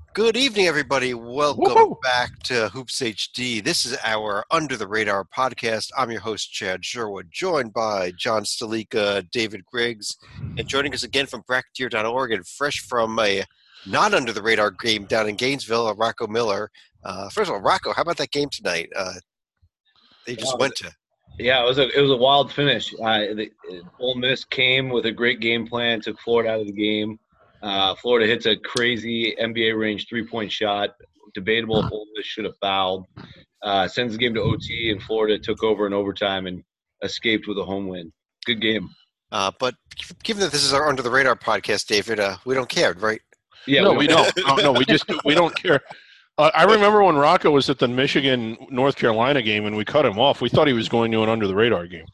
Good evening, everybody. Welcome Woohoo! back to Hoops HD. This is our Under the Radar podcast. I'm your host, Chad Sherwood, joined by John Stalika, David Griggs, and joining us again from Bracketeer.org and fresh from a not under the radar game down in Gainesville, Rocco Miller. First of all, Rocco, how about that game tonight? They just went to. Yeah, it was a wild finish. Ole Miss came with a great game plan, took Florida out of the game. Florida hits a crazy NBA range 3-point shot. Debatable if Ole Miss should have fouled. Sends the game to OT, and Florida took over in overtime and escaped with a home win. Good game. But given that this is our Under the Radar podcast, David, we don't care, right? Yeah, No, we don't. No, we don't care. I remember when Rocco was at the Michigan-North Carolina game and we cut him off. We thought he was going to an under-the-radar game.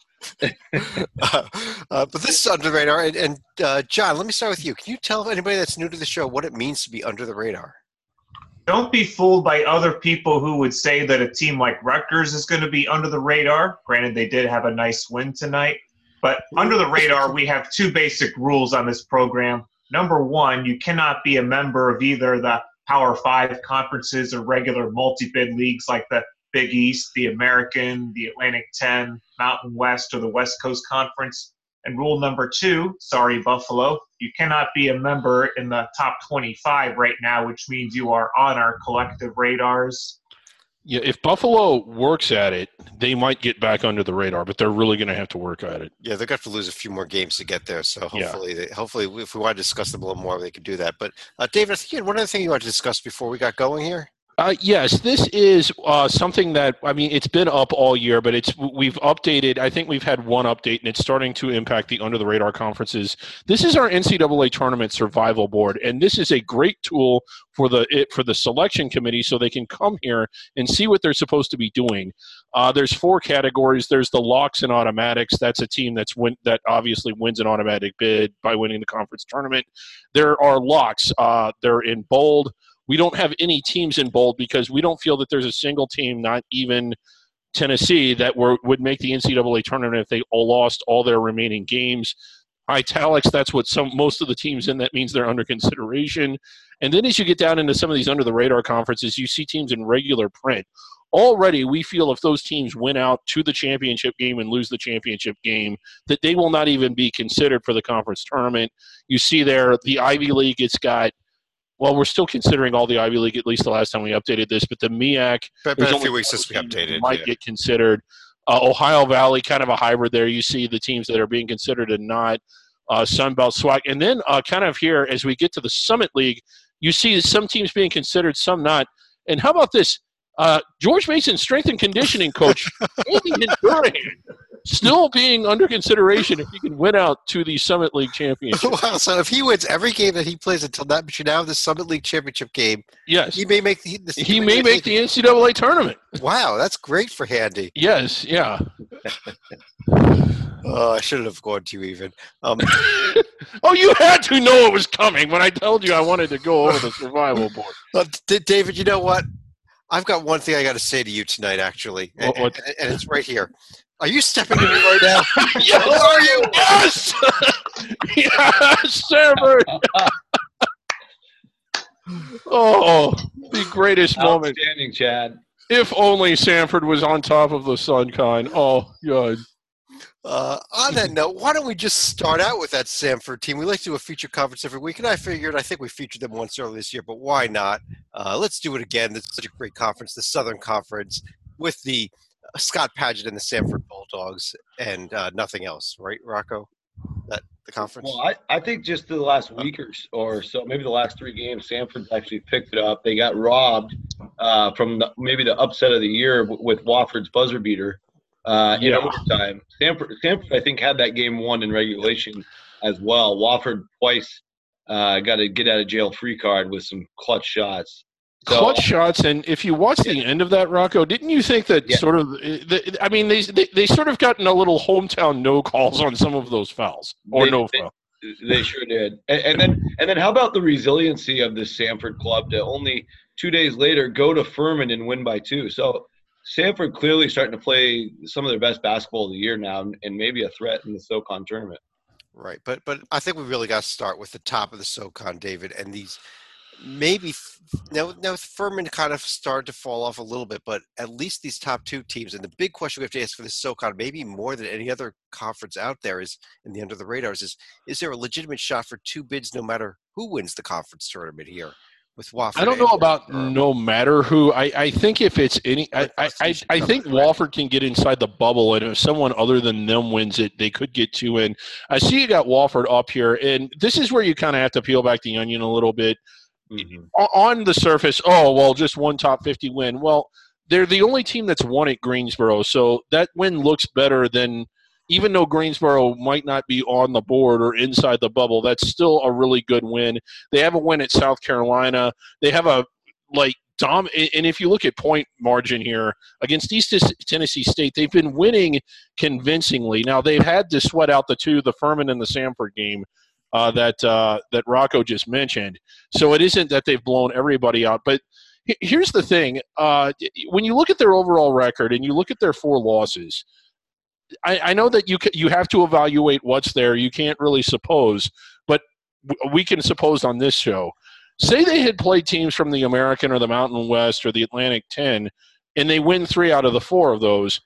But this is Under the Radar. And John, let me start with you. Can you tell anybody that's new to the show what it means to be under the radar? Don't be fooled by other people who would say that a team like Rutgers is going to be under the radar. Granted, they did have a nice win tonight. But under the radar, we have two basic rules on this program. Number one, you cannot be a member of either the Power 5 conferences or regular multi-bid leagues like the Big East, the American, the Atlantic 10, Mountain West, or the West Coast Conference. And rule number two, sorry, Buffalo, you cannot be a member in the top 25 right now, which means you are on our collective radars. Yeah, if Buffalo works at it, they might get back under the radar, but they're really going to have to work at it. Yeah, they're going to have to lose a few more games to get there. So hopefully, if we want to discuss them a little more, they could do that. But David, I think you had one other thing you wanted to discuss before we got going here. Yes, this is something that, I mean, it's been up all year, but we've updated. I think we've had one update, and it's starting to impact the under-the-radar conferences. This is our NCAA Tournament Survival Board, and this is a great tool for the selection committee so they can come here and see what they're supposed to be doing. There's 4 categories. There's the locks and automatics. That's a team that obviously wins an automatic bid by winning the conference tournament. There are locks. They're in bold. We don't have any teams in bold because we don't feel that there's a single team, not even Tennessee, that would make the NCAA tournament if they all lost all their remaining games. Italics, that's what most of the teams in. That means they're under consideration. And then as you get down into some of these under-the-radar conferences, you see teams in regular print. Already, we feel if those teams win out to the championship game and lose the championship game, that they will not even be considered for the conference tournament. You see there, the Ivy League, it's got – well, we're still considering all the Ivy League, at least the last time we updated this, but the MEAC But a few weeks since we updated. might get considered. Ohio Valley, kind of a hybrid there. You see the teams that are being considered and not. Sunbelt, SWAC. And then kind of here, as we get to the Summit League, you see some teams being considered, some not. And how about this? George Mason, strength and conditioning coach, Andy Durahan, still being under consideration if he can win out to the Summit League championship. Wow, so if he wins every game that he plays until that, but now the Summit League championship game, yes, he may make the NCAA tournament. Wow, that's great for Handy. Yes, yeah. Oh, I shouldn't have gone to you even. Oh, you had to know it was coming when I told you I wanted to go over the survival board. David, you know what? I've got one thing I got to say to you tonight, actually, and it's right here. Are you stepping to me right now? Yes, are you? Yes! Yes, Sanford! Oh, the greatest moment. Outstanding, Chad. If only Sanford was on top of the Sunshine. Oh, God. On that note, why don't we just start out with that Samford team? We like to do a feature conference every week, and I think we featured them once earlier this year, but why not? Let's do it again. This is such a great conference, the Southern Conference, with the Scott Padgett and the Samford Bulldogs and nothing else, right, Rocco? That the conference? Well, I think just the last week or so, maybe the last 3 games, Samford actually picked it up. They got robbed from maybe the upset of the year with Wofford's buzzer beater. In overtime. Stanford, I think, had that game won in regulation as well. Wofford twice got a get-out-of-jail-free card with some clutch shots. Clutch shots, and if you watch the end of that, Rocco, didn't you think that sort of – I mean, they sort of gotten a little hometown no calls on some of those fouls, or no foul. They sure did. And then how about the resiliency of this Samford club to only 2 days later go to Furman and win by 2? So – Samford clearly starting to play some of their best basketball of the year now and maybe a threat in the SoCon tournament. Right, but I think we really got to start with the top of the SoCon, David, and these maybe now Furman kind of started to fall off a little bit, but at least these top two teams. And the big question we have to ask for this SoCon, maybe more than any other conference out there, is in the under the radars is there a legitimate shot for two bids no matter who wins the conference tournament here with Wofford? I don't know about no matter who. I think if it's any, I think Wofford can get inside the bubble, and if someone other than them wins it, they could get two in. I see you got Wofford up here, and this is where you kind of have to peel back the onion a little bit. Mm-hmm. On the surface, just one top 50 win. Well, they're the only team that's won at Greensboro, so that win looks better than, even though Greensboro might not be on the board or inside the bubble, that's still a really good win. They have a win at South Carolina. They have and if you look at point margin here against East Tennessee State, they've been winning convincingly. Now, they've had to sweat out the Furman and the Samford game that Rocco just mentioned. So it isn't that they've blown everybody out. But here's the thing. When you look at their overall record and you look at their 4 losses, I know that you have to evaluate what's there. You can't really suppose, but we can suppose on this show. Say they had played teams from the American or the Mountain West or the Atlantic 10, and they win 3 out of the 4 of those,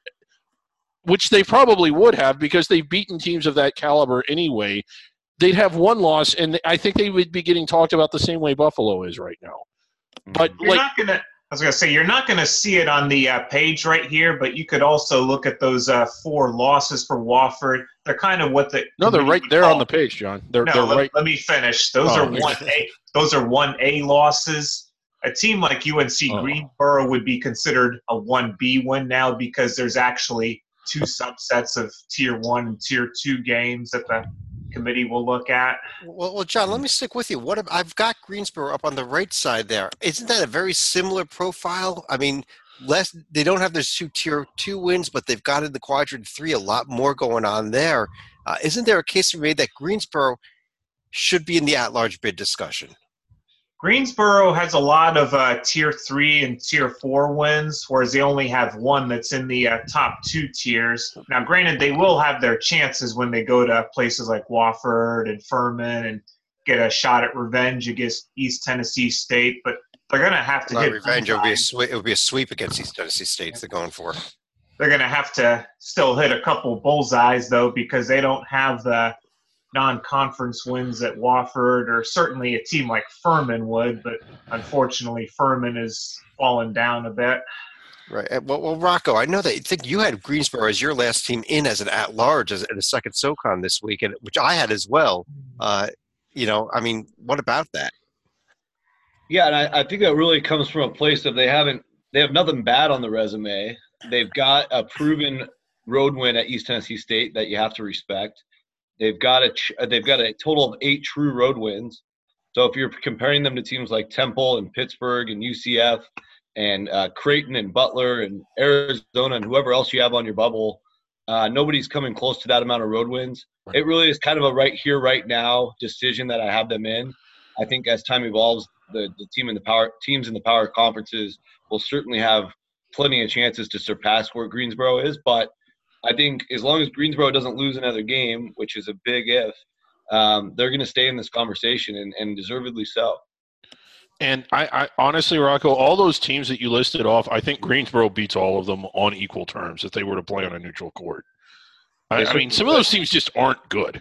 which they probably would have because they've beaten teams of that caliber anyway. They'd have 1 loss, and I think they would be getting talked about the same way Buffalo is right now. But you're not going to see it on the page right here, but you could also look at those 4 losses for Wofford. They're kind of what they're right there on the page, John. They're right. Let me finish. Those are 1A. Those are 1A losses. A team like UNC Greensboro would be considered a 1B win now because there's actually 2 subsets of Tier 1 and Tier 2 games that the committee will look at. Well, John, let me stick with you. I've got Greensboro up on the right side there. Isn't that a very similar profile? I mean, they don't have those 2 Tier 2 wins, but they've got in the Quadrant 3 a lot more going on there. Isn't there a case to be made that Greensboro should be in the at-large bid discussion? Greensboro has a lot of Tier 3 and Tier 4 wins, whereas they only have 1 that's in the top 2 tiers. Now, granted, they will have their chances when they go to places like Wofford and Furman and get a shot at revenge against East Tennessee State, but they're going to have to hit revenge. It would be a sweep against East Tennessee State they're going for. They're going to have to still hit a couple bullseyes, though, because they don't have the non-conference wins at Wofford, or certainly a team like Furman would, but unfortunately Furman has fallen down a bit. Right. Well, Rocco, I know that you think you had Greensboro as your last team in as an at-large in a second SoCon this week, which I had as well. I mean, what about that? Yeah, and I think that really comes from a place of they have nothing bad on the resume. They've got a proven road win at East Tennessee State that you have to respect. They've got a total of 8 true road wins. So if you're comparing them to teams like Temple and Pittsburgh and UCF and Creighton and Butler and Arizona and whoever else you have on your bubble, nobody's coming close to that amount of road wins. It really is kind of a right here, right now decision that I have them in. I think as time evolves, the teams in the power conferences will certainly have plenty of chances to surpass where Greensboro is, but I think as long as Greensboro doesn't lose another game, which is a big if, they're going to stay in this conversation, and deservedly so. And I honestly, Rocco, all those teams that you listed off, I think Greensboro beats all of them on equal terms if they were to play on a neutral court. I mean, some of those teams just aren't good.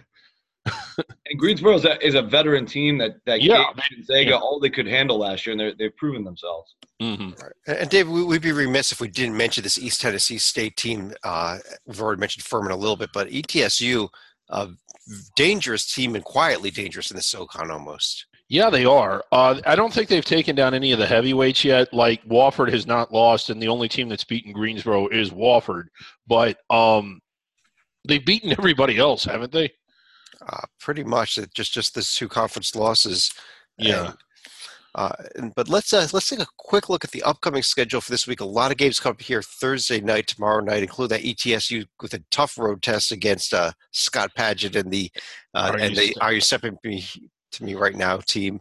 And Greensboro is a veteran team that gave Gonzaga all they could handle last year, and they've proven themselves. Mm-hmm. Right. And Dave, we'd be remiss if we didn't mention this East Tennessee State team. We've already mentioned Furman a little bit, but ETSU, a dangerous team and quietly dangerous in the SoCon almost. Yeah, they are. I don't think they've taken down any of the heavyweights yet. Like, Wofford has not lost, and the only team that's beaten Greensboro is Wofford. But they've beaten everybody else, haven't they? Pretty much. Just the 2 conference losses. Yeah. But let's take a quick look at the upcoming schedule for this week. A lot of games come up here Thursday night, tomorrow night, include that ETSU with a tough road test against Scott Padgett and the Are You Stepping to Me Right Now team.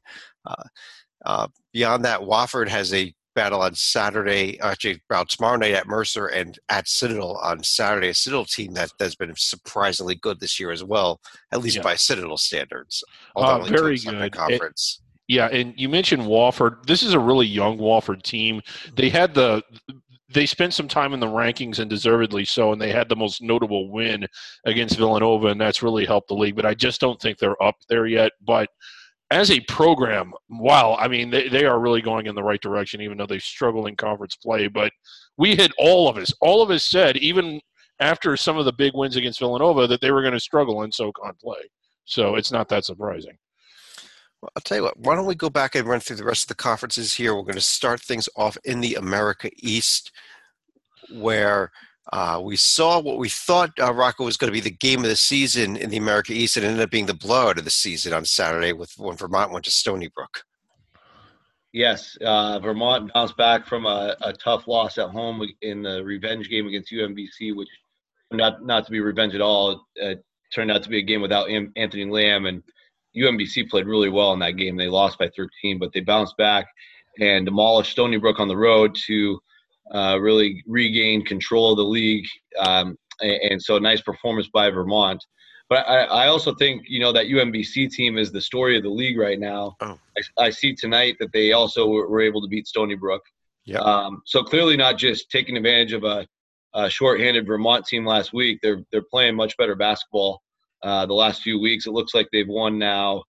Beyond that, Wofford has a battle on Saturday, tomorrow night at Mercer and at Citadel on Saturday. A Citadel team that's been surprisingly good this year as well, at least by Citadel standards. Very good. Conference. Yeah, and you mentioned Wofford. This is a really young Wofford team. They spent some time in the rankings, and deservedly so, and they had the most notable win against Villanova, and that's really helped the league. But I just don't think they're up there yet. But as a program, wow, I mean, they are really going in the right direction, even though they struggle in conference play. But we had all of us said, even after some of the big wins against Villanova, that they were going to struggle in SoCon play. So it's not that surprising. Well, I'll tell you what, why don't we go back and run through the rest of the conferences here? We're going to start things off in the America East, where we saw what we thought, Rocco, was going to be the game of the season in the America East. It ended up being the blowout of the season on Saturday when Vermont went to Stony Brook. Yes, Vermont bounced back from a tough loss at home in the revenge game against UMBC, which not to be revenge at all. It turned out to be a game without Anthony Lamb, and UMBC played really well in that game. They lost by 13, but they bounced back and demolished Stony Brook on the road to really regain control of the league. And so a nice performance by Vermont. But I also think, that UMBC team is the story of the league right now. Oh. I see tonight that they also were able to beat Stony Brook. Yeah. So clearly not just taking advantage of a shorthanded Vermont team last week. They're playing much better basketball the last few weeks. It looks like they've won now.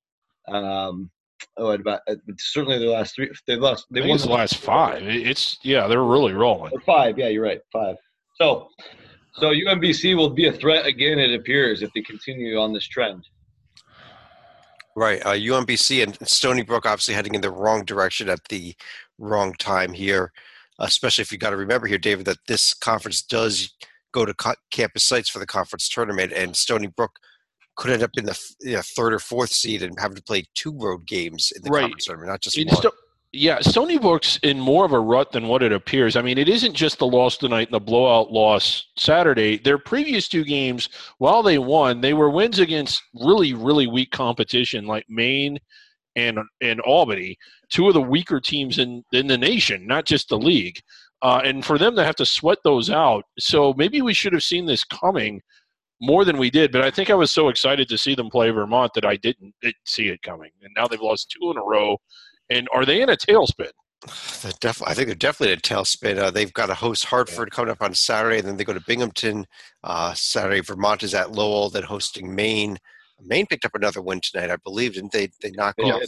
Certainly the last three. They won the last 5. They're really rolling. 5. Yeah, you're right. 5. So UMBC will be a threat again, it appears, if they continue on this trend. Right. UMBC and Stony Brook obviously heading in the wrong direction at the wrong time here, especially if you got to remember here, David, that this conference does go to campus sites for the conference tournament, and Stony Brook could end up in the 3rd or 4th seed and having to play 2 road games in the conference tournament, not just one. Stony Brook's in more of a rut than what it appears. I mean, it isn't just the loss tonight and the blowout loss Saturday. Their previous 2 games, while they won, they were wins against really, really weak competition like Maine and Albany, 2 of the weaker teams in the nation, not just the league. And for them to have to sweat those out, so maybe we should have seen this coming more than we did, but I think I was so excited to see them play Vermont that I didn't see it coming. And now they've lost 2 in a row. And are they in a tailspin? I think they're definitely in a tailspin. They've got to host Hartford coming up on Saturday, and then they go to Binghamton Saturday. Vermont is at Lowell, then hosting Maine. Maine picked up another win tonight, I believe, didn't they? They knocked off.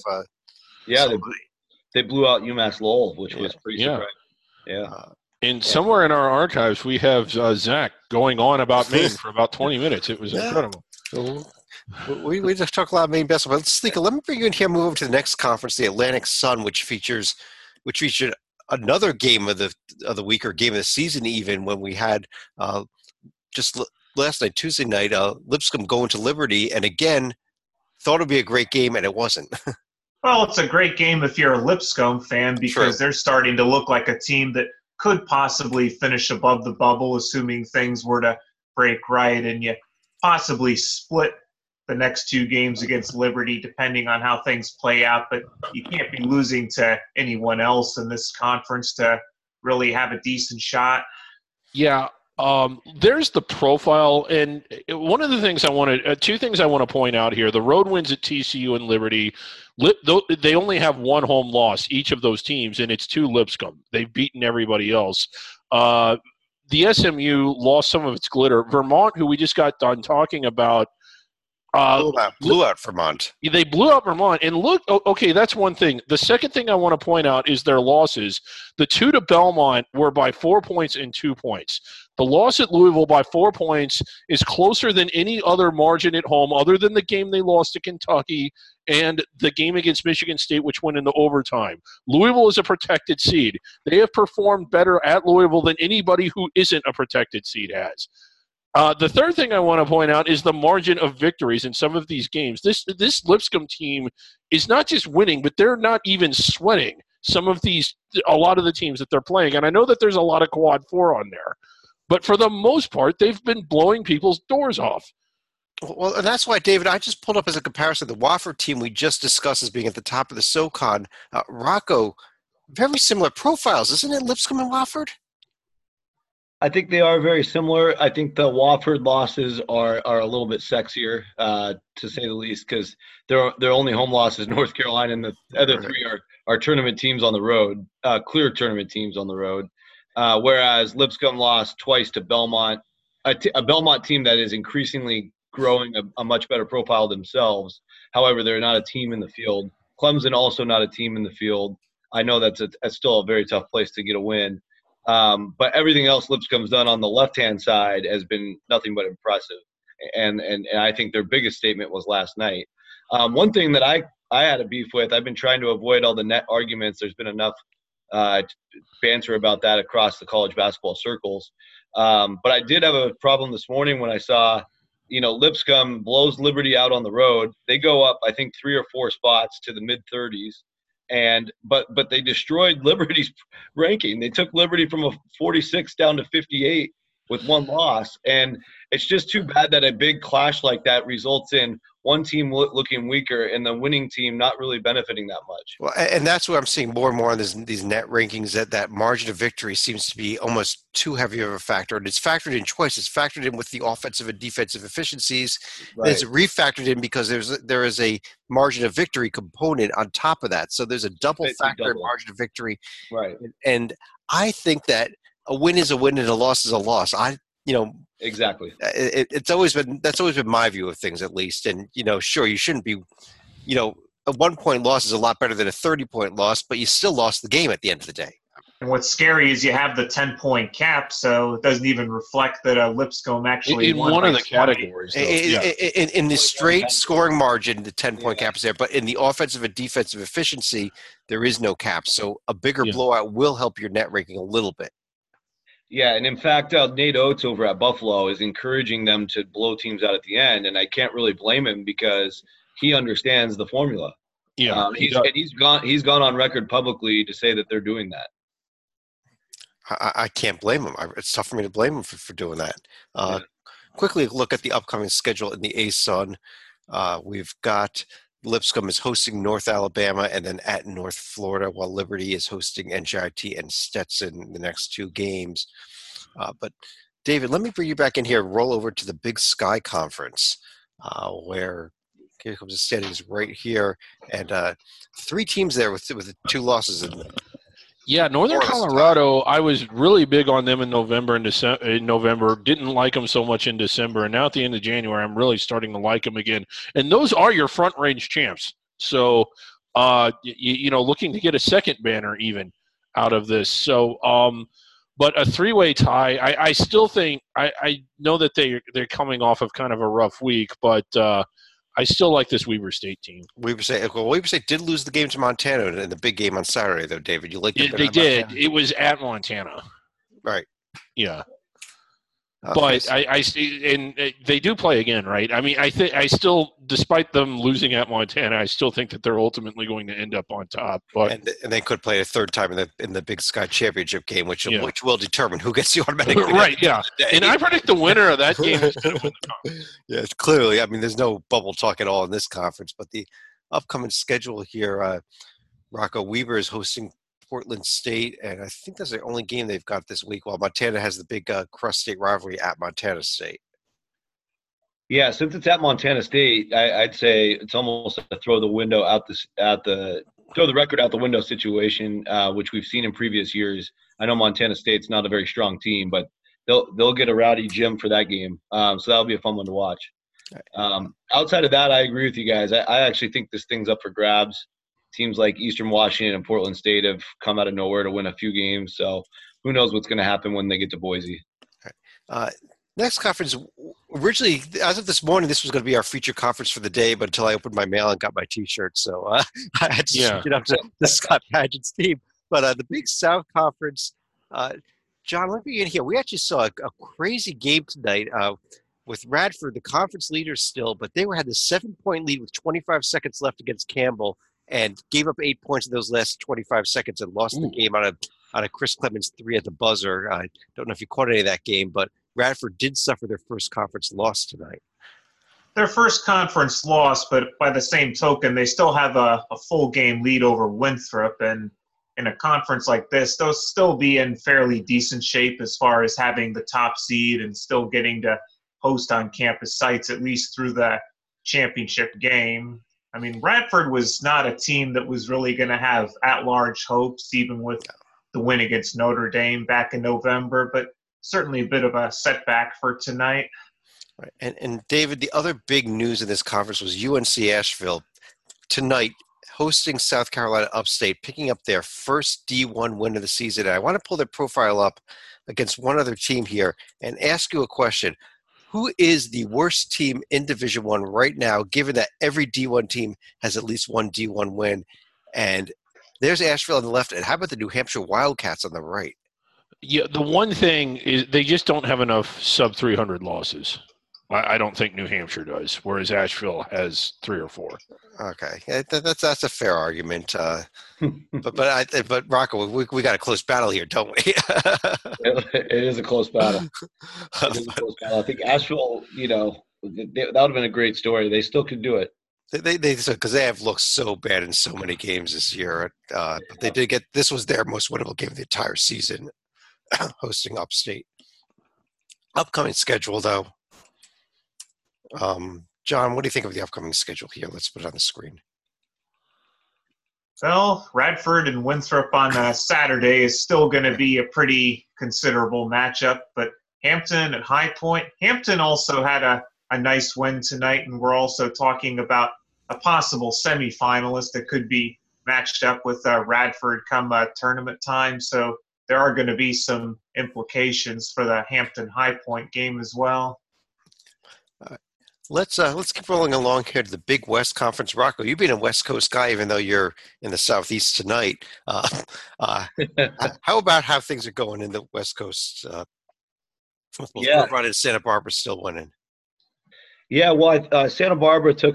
They blew out UMass Lowell, which was pretty surprising. Yeah. And somewhere in our archives, we have Zach going on about Maine for about 20 minutes. It was incredible. We just talk a lot of Maine basketball. Let me bring you in here. Move over to the next conference, the Atlantic Sun, which featured another game of the week, or game of the season, even when we had just last night, Tuesday night, Lipscomb going to Liberty, and again thought it'd be a great game, and it wasn't. Well, it's a great game if you're a Lipscomb fan, because they're starting to look like a team that could possibly finish above the bubble, assuming things were to break right, and you possibly split the next 2 games against Liberty, depending on how things play out. But you can't be losing to anyone else in this conference to really have a decent shot. Yeah. There's the profile, and one of the things 2 things I want to point out here. The road wins at TCU and Liberty, they only have 1 home loss, each of those teams, and it's to Lipscomb. They've beaten everybody else. The SMU lost some of its glitter. Vermont, who we just got done talking about, blew out Vermont. They blew out Vermont. And look, okay, that's one thing. The second thing I want to point out is their losses. The 2 to Belmont were by 4 points and 2 points. The loss at Louisville by 4 points is closer than any other margin at home, other than the game they lost to Kentucky and the game against Michigan State, which went into overtime. Louisville is a protected seed. They have performed better at Louisville than anybody who isn't a protected seed has. The third thing I want to point out is the margin of victories in some of these games. This Lipscomb team is not just winning, but they're not even sweating a lot of the teams that they're playing. And I know that there's a lot of quad 4 on there, but for the most part, they've been blowing people's doors off. Well, and that's why, David, I just pulled up as a comparison the Wofford team we just discussed as being at the top of the SoCon. Rocco, very similar profiles, isn't it, Lipscomb and Wofford? I think they are very similar. I think the Wofford losses are a little bit sexier, to say the least, because their only home loss is North Carolina, and the other three are tournament teams on the road, clear tournament teams on the road. Whereas Lipscomb lost twice to Belmont, a Belmont team that is increasingly growing a much better profile themselves. However, they're not a team in the field. Clemson also not a team in the field. I know that's still a very tough place to get a win. But everything else Lipscomb's done on the left-hand side has been nothing but impressive. And I think their biggest statement was last night. One thing that I had a beef with, I've been trying to avoid all the net arguments. There's been enough banter about that across the college basketball circles. But I did have a problem this morning when I saw, Lipscomb blows Liberty out on the road. They go up, I think, 3 or 4 spots to the mid-30s. But they destroyed Liberty's ranking. They took Liberty from a 46 down to 58 with one loss. And it's just too bad that a big clash like that results in one team looking weaker and the winning team not really benefiting that much. Well, and that's what I'm seeing more and more in these net rankings, that margin of victory seems to be almost too heavy of a factor. And it's factored in twice. It's factored in with the offensive and defensive efficiencies. Right. And it's refactored in because there is a margin of victory component on top of that. So there's a double factor margin of victory. Right. And I think that a win is a win and a loss is a loss. Exactly. That's always been my view of things, at least. And sure, you shouldn't be, a 1-point loss is a lot better than a 30-point loss, but you still lost the game at the end of the day. And what's scary is you have the 10-point cap, so it doesn't even reflect that Lipscomb actually won one of the categories. In the straight scoring margin, the 10-point cap is there, but in the offensive and defensive efficiency, there is no cap. So a bigger blowout will help your net ranking a little bit. Yeah, and in fact, Nate Oates over at Buffalo is encouraging them to blow teams out at the end, and I can't really blame him because he understands the formula. Yeah, he's gone on record publicly to say that they're doing that. I can't blame him. It's tough for me to blame him for doing that. Quickly look at the upcoming schedule in the ASUN. We've got Lipscomb is hosting North Alabama and then at North Florida, while Liberty is hosting NJIT and Stetson the next 2 games. But, David, let me bring you back in here, roll over to the Big Sky Conference, where here comes the standings right here, and 3 teams there with 2 losses in them. Yeah, Northern Colorado, I was really big on them in November and November. Didn't like them so much in December. And now at the end of January, I'm really starting to like them again. And those are your front-range champs. So, looking to get a second banner even out of this. So, but a 3-way tie, I still think – I know that they're coming off of kind of a rough week, but I still like this Weber State team. Weber State did lose the game to Montana in the big game on Saturday, though, David. You like it? They did. Montana? It was at Montana. Right. Yeah. But they do play again, right? I mean, I still, despite them losing at Montana, I still think that they're ultimately going to end up on top. But and they could play a third time in the Big Sky Championship game, which will determine who gets the automatic win. Right? Yeah. And I predict the winner of that game is going to win the conference. Yeah, clearly. I mean, there's no bubble talk at all in this conference, but the upcoming schedule here, Rocco, Weber is hosting Portland State, and I think that's the only game they've got this week, while Montana has the big cross-state rivalry at Montana State. Yeah, since it's at Montana State, I'd say it's almost a throw the record out the window situation, which we've seen in previous years. I know Montana State's not a very strong team, but they'll get a rowdy gym for that game, so that'll be a fun one to watch. Outside of that, I agree with you guys. I actually think this thing's up for grabs. Teams like Eastern Washington and Portland State have come out of nowhere to win a few games. So who knows what's going to happen when they get to Boise. Next conference, originally, as of this morning, this was going to be our feature conference for the day, but until I opened my mail and got my T-shirt. So I had to switch it up to the Scott Padgett's team. But the Big South Conference, John, let me in here. We actually saw a crazy game tonight with Radford, the conference leaders still, but they had the 7-point lead with 25 seconds left against Campbell, and gave up 8 points in those last 25 seconds and lost the game on a Chris Clemens 3 at the buzzer. I don't know if you caught any of that game, but Radford did suffer their first conference loss tonight. Their first conference loss, but by the same token, they still have a full game lead over Winthrop. And in a conference like this, they'll still be in fairly decent shape as far as having the top seed and still getting to host on campus sites, at least through the championship game. I mean, Radford was not a team that was really going to have at-large hopes, even with the win against Notre Dame back in November, but certainly a bit of a setback for tonight. Right. And David, the other big news in this conference was UNC Asheville tonight hosting South Carolina Upstate, picking up their first D1 win of the season. And I want to pull their profile up against one other team here and ask you a question. Who is the worst team in Division I right now, given that every D1 team has at least one D1 win? And there's Asheville on the left, and how about the New Hampshire Wildcats on the right? Yeah, the one thing is they just don't have enough sub-300 losses. I don't think New Hampshire does, whereas Asheville has 3 or 4. Okay, that's a fair argument. But Rocco, we got a close battle here, don't we? It is a close battle. I think Asheville, that would have been a great story. They still could do it. Because they have looked so bad in so many games this year. But they did get this was their most winnable game of the entire season, hosting Upstate. Upcoming schedule, though. John, what do you think of the upcoming schedule here? Let's put it on the screen. Well, Radford and Winthrop on Saturday is still going to be a pretty considerable matchup, but Hampton and High Point. Hampton also had a nice win tonight, and we're also talking about a possible semifinalist that could be matched up with Radford come tournament time. So there are going to be some implications for the Hampton High Point game as well. Let's keep rolling along here to the Big West Conference. Rocco, you've been a West Coast guy, even though you're in the Southeast tonight. How about how things are going in the West Coast? Irvine and Santa Barbara still winning. Yeah, well, Santa Barbara took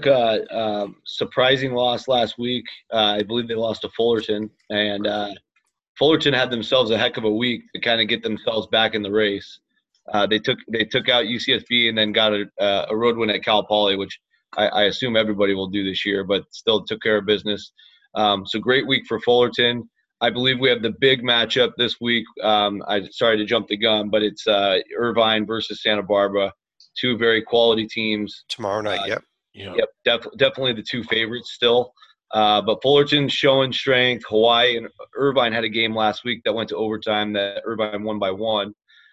a surprising loss last week. I believe they lost to Fullerton, and Fullerton had themselves a heck of a week to kind of get themselves back in the race. They took out UCSB and then got a road win at Cal Poly, which I assume everybody will do this year, but still took care of business. So great week for Fullerton. I believe we have the big matchup this week. Sorry to jump the gun, but it's Irvine versus Santa Barbara. Two very quality teams. Tomorrow night, yep. Yep, definitely the two favorites still. But Fullerton's showing strength. Hawaii and Irvine had a game last week that went to overtime that Irvine won by 1.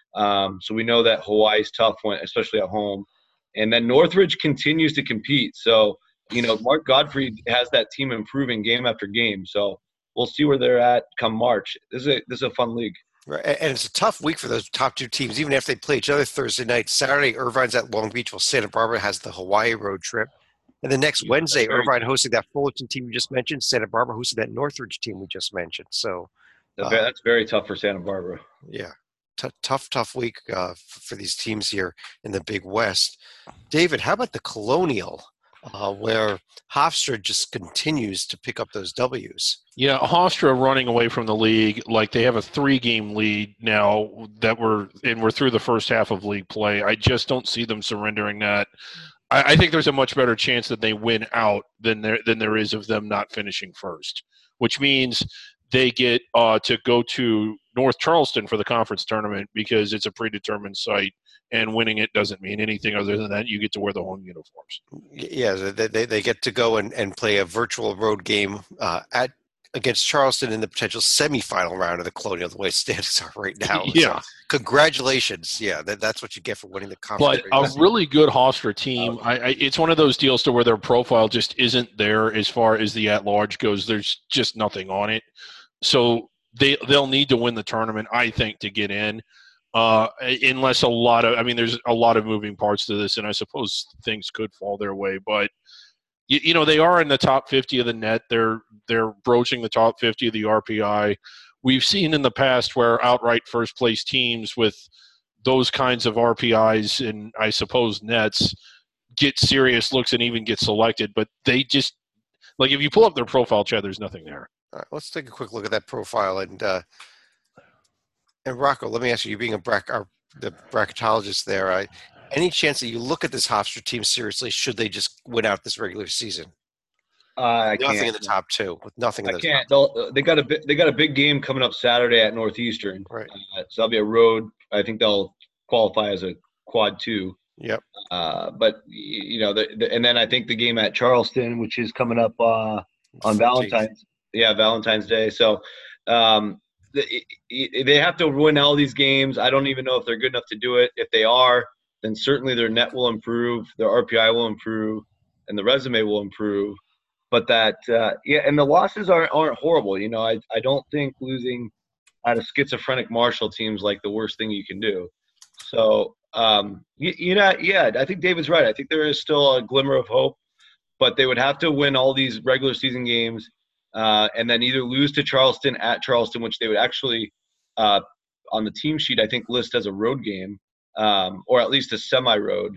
So we know that Hawaii's tough, especially at home. And then Northridge continues to compete. So, Mark Godfrey has that team improving game after game. So we'll see where they're at come March. This is a fun league. Right, and it's a tough week for those top two teams, even after they play each other Thursday night. Saturday, Irvine's at Long Beach, while Santa Barbara has the Hawaii road trip. And the next Wednesday, Irvine hosting that Fullerton team we just mentioned, Santa Barbara hosting that Northridge team we just mentioned. So that's very tough for Santa Barbara. Yeah, tough week for these teams here in the Big West. David, how about the Colonial, where Hofstra just continues to pick up those W's? Yeah, Hofstra running away from the league. Like, they have a 3-game lead now that we're through the first half of league play. I just don't see them surrendering that. I think there's a much better chance that they win out than there is of them not finishing first, which means they get to go to North Charleston for the conference tournament because it's a predetermined site, and winning it doesn't mean anything other than that you get to wear the home uniforms. Yeah, they get to go and play a virtual road game against Charleston in the potential semifinal round of the Colonial, the way standings are right now. Yeah. So, congratulations. Yeah, that's what you get for winning the conference. But a really good Hofstra team, it's one of those deals to where their profile just isn't there as far as the at-large goes. There's just nothing on it. So they'll need to win the tournament, I think, to get in. Unless there's a lot of moving parts to this, and I suppose things could fall their way. But they are in the top 50 of the net. They're broaching the top 50 of the RPI. We've seen in the past where outright first place teams with those kinds of RPIs and I suppose nets get serious looks and even get selected. But they just, like, if you pull up their profile, Chad, there's nothing there. All right, let's take a quick look at that profile. And Rocco, let me ask you, being the bracketologist there, any chance that you look at this Hofstra team seriously, should they just win out this regular season? I Nothing can't. in the top two. With nothing in I the can't. top. They got a big game coming up Saturday at Northeastern. Right. So that'll be a road. I think they'll qualify as a quad 2. Yep. But and then I think the game at Charleston, which is coming up on 14th. Valentine's Day. So they have to win all these games. I don't even know if they're good enough to do it. If they are, then certainly their net will improve, their RPI will improve, and the resume will improve. But and the losses aren't horrible. I don't think losing out of schizophrenic Marshall teams like the worst thing you can do. So, I think David's right. I think there is still a glimmer of hope, but they would have to win all these regular season games and then either lose to Charleston at Charleston, which they would actually on the team sheet, I think, list as a road game or at least a semi-road.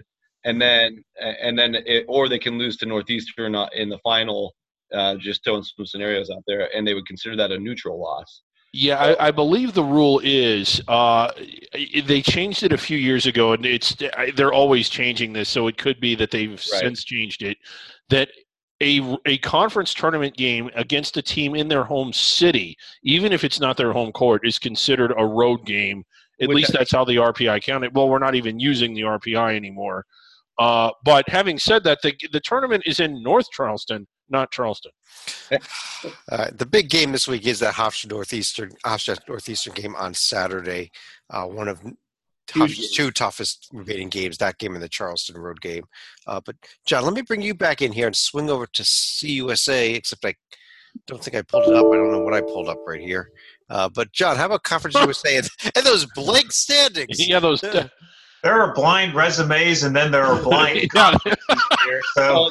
Or they can lose to Northeastern in the final, just throwing some scenarios out there, and they would consider that a neutral loss. Yeah, I believe the rule is they changed it a few years ago, and they're always changing this. So it could be that they've since changed it. That a conference tournament game against a team in their home city, even if it's not their home court, is considered a road game. At least that's how the RPI counted. Well, we're not even using the RPI anymore. But having said that, the tournament is in North Charleston, not Charleston. The big game this week is that Hofstra Northeastern game on Saturday. One of Hofstra's two toughest remaining games, that game and the Charleston road game. But, John, let me bring you back in here and swing over to CUSA, except I don't think I pulled it up. I don't know what I pulled up right here. But, John, how about Conference USA and those blank standings? Yeah, those there are blind resumes, and then there are blind here. So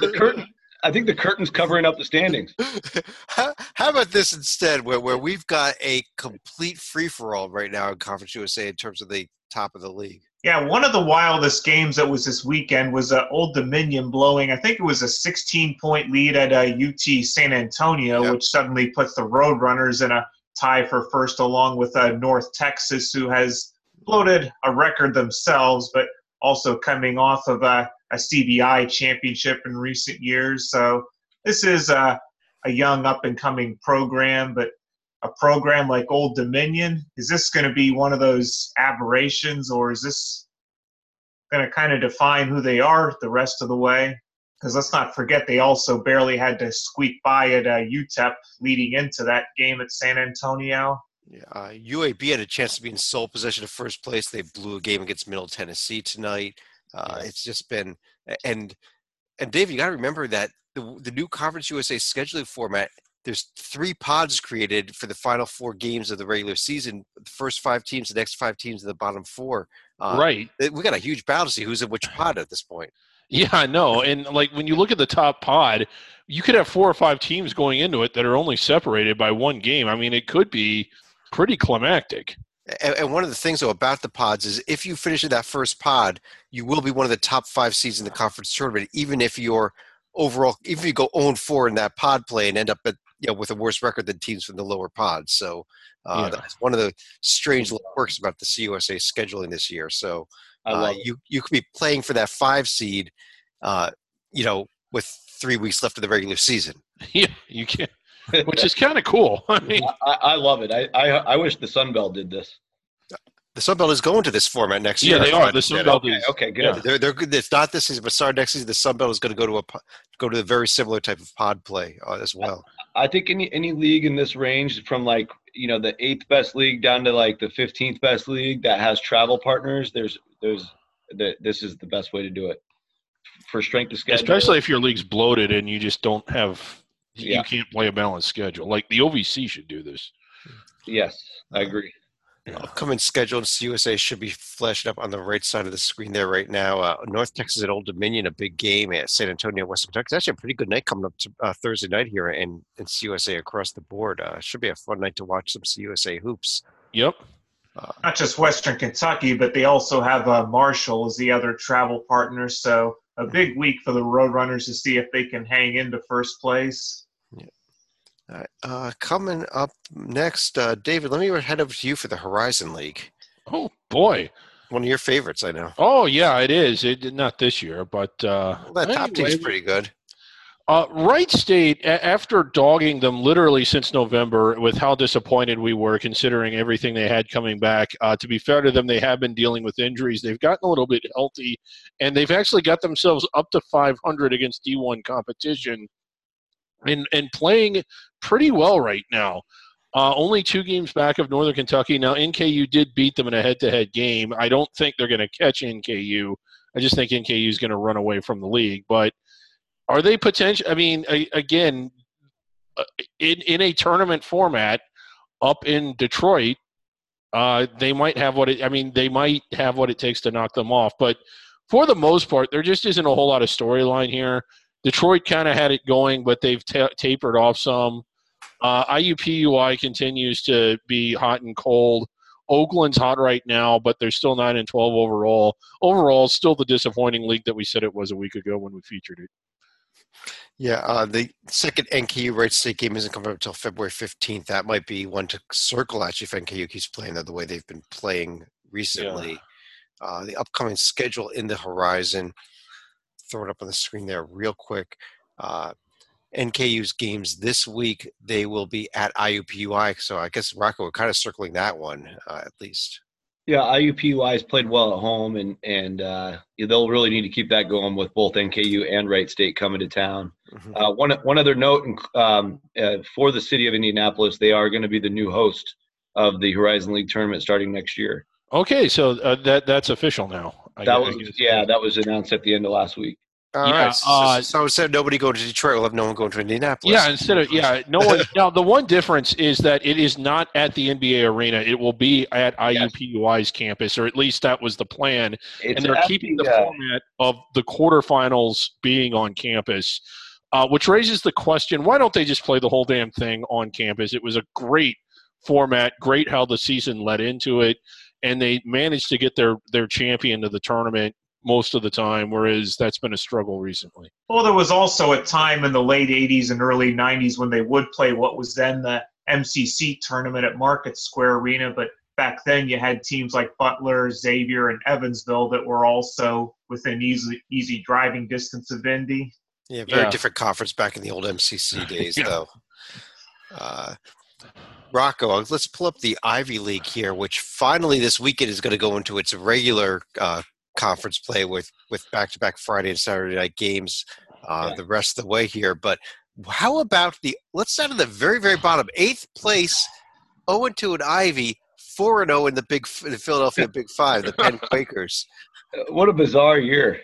I think the curtain's covering up the standings. How about this instead, where we've got a complete free-for-all right now in Conference USA in terms of the top of the league? Yeah, one of the wildest games that was this weekend was Old Dominion blowing, I think it was a 16-point lead at UT San Antonio, which suddenly puts the Roadrunners in a tie for first, along with North Texas, who has floated a record themselves, but also coming off of a CBI championship in recent years. So this is a young up-and-coming program, but a program like Old Dominion, is this going to be one of those aberrations, or is this going to kind of define who they are the rest of the way? Because let's not forget they also barely had to squeak by at UTEP leading into that game at San Antonio. Yeah, UAB had a chance to be in sole possession of first place. They blew a game against Middle Tennessee tonight. It's just been and Dave, you got to remember that the new Conference USA scheduling format, there's 3 pods created for the final 4 games of the regular season. The first 5 teams, the next 5 teams, and the bottom 4. Right. We got a huge battle to see who's in which pod at this point. Yeah, I know. And like when you look at the top pod, you could have 4 or 5 teams going into it that are only separated by 1 game. I mean, it could be pretty climactic. And one of the things, though, about the pods is if you finish in that first pod, you will be one of the top 5 seeds in the conference tournament, even if you go 0-4 in that pod play and end up with a worse record than teams from the lower pods. So that's one of the strange little quirks about the CUSA scheduling this year. So you could be playing for that 5 seed, with 3 weeks left of the regular season. Yeah, you can. Which is kind of cool. I mean, I love it. I wish the Sun Belt did this. The Sun Belt is going to this format next year. Yeah, they are. The Sun Belt is. Okay, good. Yeah. They're good. It's not this season, but starting next season, the Sun Belt is going to go to a very similar type of pod play as well. I think any league in this range, from the 8th best league down to like the 15th best league that has travel partners, this is the best way to do it for strength of schedule. Especially if your league's bloated and you just don't have. You can't play a balanced schedule. Like the OVC should do this. Yes, I agree. Upcoming schedule in CUSA should be flashing up on the right side of the screen there right now. North Texas at Old Dominion, a big game at San Antonio, Western Kentucky. It's actually a pretty good night coming up to Thursday night here in CUSA across the board. Should be a fun night to watch some CUSA hoops. Yep. Not just Western Kentucky, but they also have Marshall as the other travel partner. So a big week for the Roadrunners to see if they can hang into first place. All right. Coming up next, David, let me head over to you for the Horizon League. Oh, boy. One of your favorites, I know. Oh, yeah, it is. Not this year, but that top team's pretty good. Wright State, after dogging them literally since November with how disappointed we were considering everything they had coming back, to be fair to them, they have been dealing with injuries. They've gotten a little bit healthy, and they've actually got themselves up to 500 against D1 competition and playing pretty well right now. Only 2 games back of Northern Kentucky. Now, NKU did beat them in a head-to-head game. I don't think they're going to catch NKU. I just think NKU is going to run away from the league, but are they potential? I mean, again, in a tournament format up in Detroit, they might have they might have what it takes to knock them off. But for the most part, there just isn't a whole lot of storyline here. Detroit kind of had it going, but they've tapered off some. IUPUI continues to be hot and cold. Oakland's hot right now, but they're still 9-12 overall. Overall, still the disappointing league that we said it was a week ago when we featured it. Yeah, the second NKU Wright State game isn't coming up until February 15th. That might be one to circle, actually, if NKU keeps playing the way they've been playing recently. Yeah. The upcoming schedule in the horizon, throw it up on the screen there real quick. NKU's games this week, they will be at IUPUI. So I guess, Rocco, we're kind of circling that one at least. Yeah, IUPUI has played well at home, and they'll really need to keep that going with both NKU and Wright State coming to town. Mm-hmm. One other note, for the city of Indianapolis, they are going to be the new host of the Horizon League tournament starting next year. Okay, so that's official now. That was announced at the end of last week. All right. So instead of nobody going to Detroit, we'll have no one going to Indianapolis. Yeah, no one. Now, the one difference is that it is not at the NBA arena. It will be at IUPUI's campus, or at least that was the plan. And they're keeping the format of the quarterfinals being on campus, which raises the question, why don't they just play the whole damn thing on campus? It was a great format, great how the season led into it, and they managed to get their champion to the tournament most of the time, whereas that's been a struggle recently. Well, there was also a time in the late 80s and early 90s when they would play what was then the MCC tournament at Market Square Arena, but back then you had teams like Butler, Xavier, and Evansville that were also within easy driving distance of Indy. Yeah, very different conference back in the old MCC days, though. Rocco, let's pull up the Ivy League here, which finally this weekend is going to go into its regular conference play with back-to-back Friday and Saturday night games the rest of the way here. But how about let's start at the very, very bottom. 8th place, 0-2 in Ivy, 4-0 in the Philadelphia Big Five, the Penn Quakers. What a bizarre year.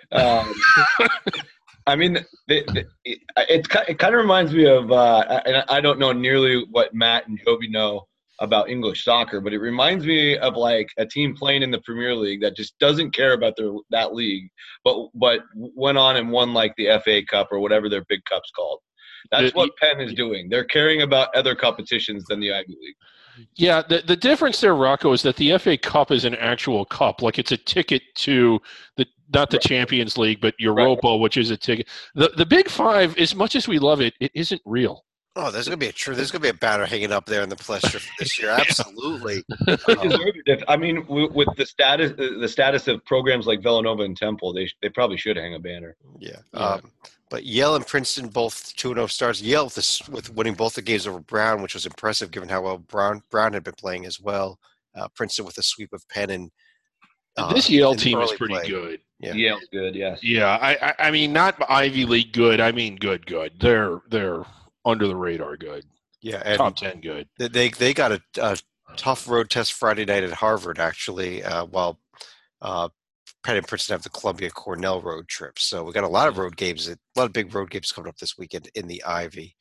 I mean, it kind of reminds me of, and I don't know nearly what Matt and Joby know about English soccer, but it reminds me of like a team playing in the Premier League that just doesn't care about that league, but went on and won like the FA Cup or whatever their big cup's called. That's what Penn is doing. They're caring about other competitions than the Ivy League. Yeah, the difference there, Rocco, is that the FA Cup is an actual cup. Like it's a ticket to not the Champions League, but Europa, which is a ticket. The Big Five, as much as we love it, it isn't real. Oh, there's gonna be a banner hanging up there in the Plesser for this year. Absolutely. I mean, with the status of programs like Villanova and Temple, they probably should hang a banner. Yeah. But Yale and Princeton both 2-0 starts. Yale with winning both the games over Brown, which was impressive given how well Brown had been playing as well. Princeton with a sweep of Penn and this Yale team is pretty good. Yeah. Yale's good. Yes. Yeah. I mean, not Ivy League good. I mean, good. They're under the radar good. Yeah, and top 10 good. They got a tough road test Friday night at Harvard, actually, while Penn and Princeton have the Columbia Cornell road trip. So we got a lot of road games, a lot of big road games coming up this weekend in the Ivy.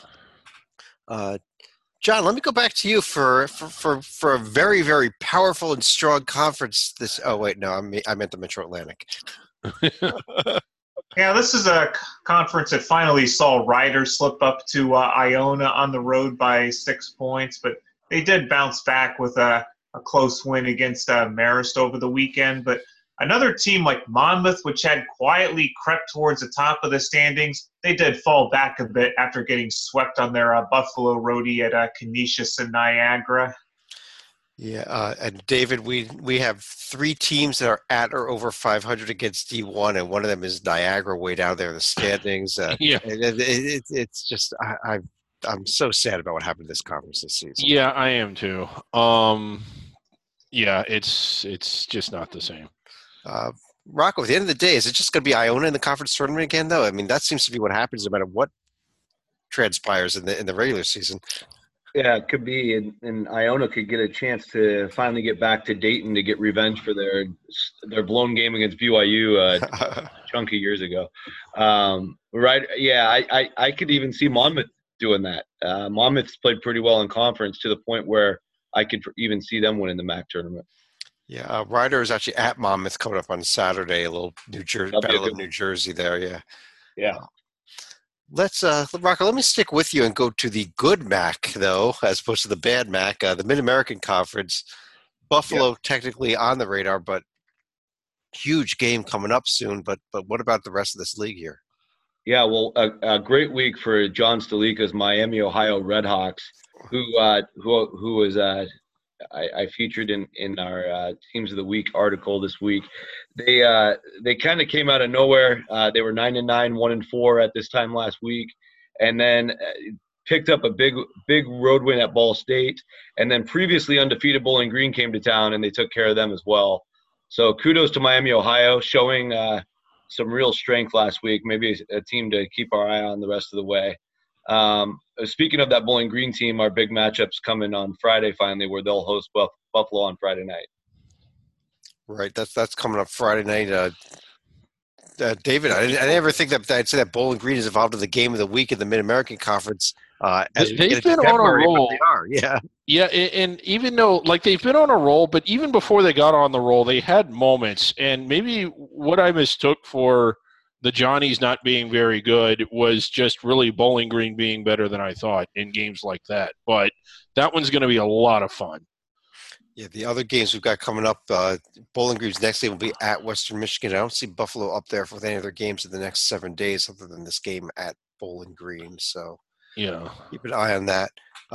John, let me go back to you for a very, very powerful and strong conference. I meant the Metro Atlantic. Yeah, this is a conference that finally saw Rider slip up to Iona on the road by 6 points, but they did bounce back with a close win against Marist over the weekend. But another team like Monmouth, which had quietly crept towards the top of the standings, they did fall back a bit after getting swept on their Buffalo roadie at Canisius and Niagara. Yeah, and David, we have 3 teams that are at or over 500 against D1, and one of them is Niagara, way down there in the standings. Yeah. It's just I'm so sad about what happened to this conference this season. Yeah, I am too. Yeah, it's just not the same. Rocco, at the end of the day, is it just going to be Iona in the conference tournament again, though? I mean, that seems to be what happens no matter what transpires in the regular season. Yeah, it could be, and Iona could get a chance to finally get back to Dayton to get revenge for their blown game against BYU a chunk of years ago. Right? Yeah, I could even see Monmouth doing that. Monmouth's played pretty well in conference to the point where I could even see them winning the MAC tournament. Yeah, Ryder is actually at Monmouth coming up on Saturday. A little Battle of New Jersey there. Yeah. Yeah. Let's, Rocco, let me stick with you and go to the good MAC, though, as opposed to the bad MAC, the Mid-American Conference. Buffalo technically on the radar, but huge game coming up soon. But what about the rest of this league here? Yeah, well, a great week for John Stalika's Miami, Ohio Redhawks, who was I featured in our Teams of the Week article this week. They kind of came out of nowhere. They were 9-9, 1-4 at this time last week, and then picked up a big road win at Ball State. And then previously undefeated Bowling Green came to town, and they took care of them as well. So kudos to Miami, Ohio, showing some real strength last week. Maybe a team to keep our eye on the rest of the way. Speaking of that Bowling Green team, our big matchup's coming on Friday finally, where they'll host Buffalo on Friday night. Right, that's coming up Friday night. David, I never think that I'd say that Bowling Green is involved in the game of the week in the Mid-American Conference. They've been on a roll. They are, yeah. Yeah, and even though they've been on a roll, but even before they got on the roll, they had moments. And maybe what I mistook for the Johnnies not being very good was just really Bowling Green being better than I thought in games like that. But that one's going to be a lot of fun. Yeah, the other games we've got coming up, Bowling Green's next game will be at Western Michigan. I don't see Buffalo up there for any of their games in the next 7 days other than this game at Bowling Green. So yeah, keep an eye on that.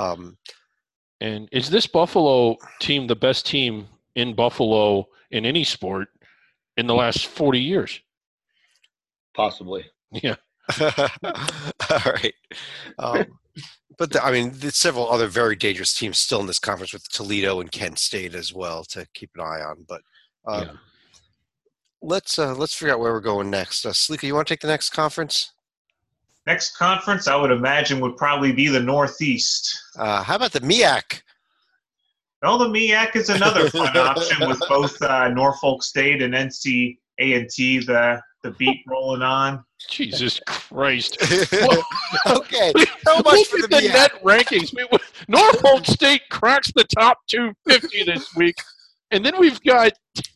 And is this Buffalo team the best team in Buffalo in any sport in the last 40 years? Possibly. Yeah. All right. But there's several other very dangerous teams still in this conference with Toledo and Kent State as well to keep an eye on. But let's figure out where we're going next. Salika, you want to take the next conference? Next conference, I would imagine, would probably be the Northeast. How about the MEAC? Well, the MEAC is another fun option with both Norfolk State and NC A&T, the beat rolling on. Jesus Christ. Okay. So much Look for at the the net rankings. Norfolk State cracks the top 250 this week. And then we've got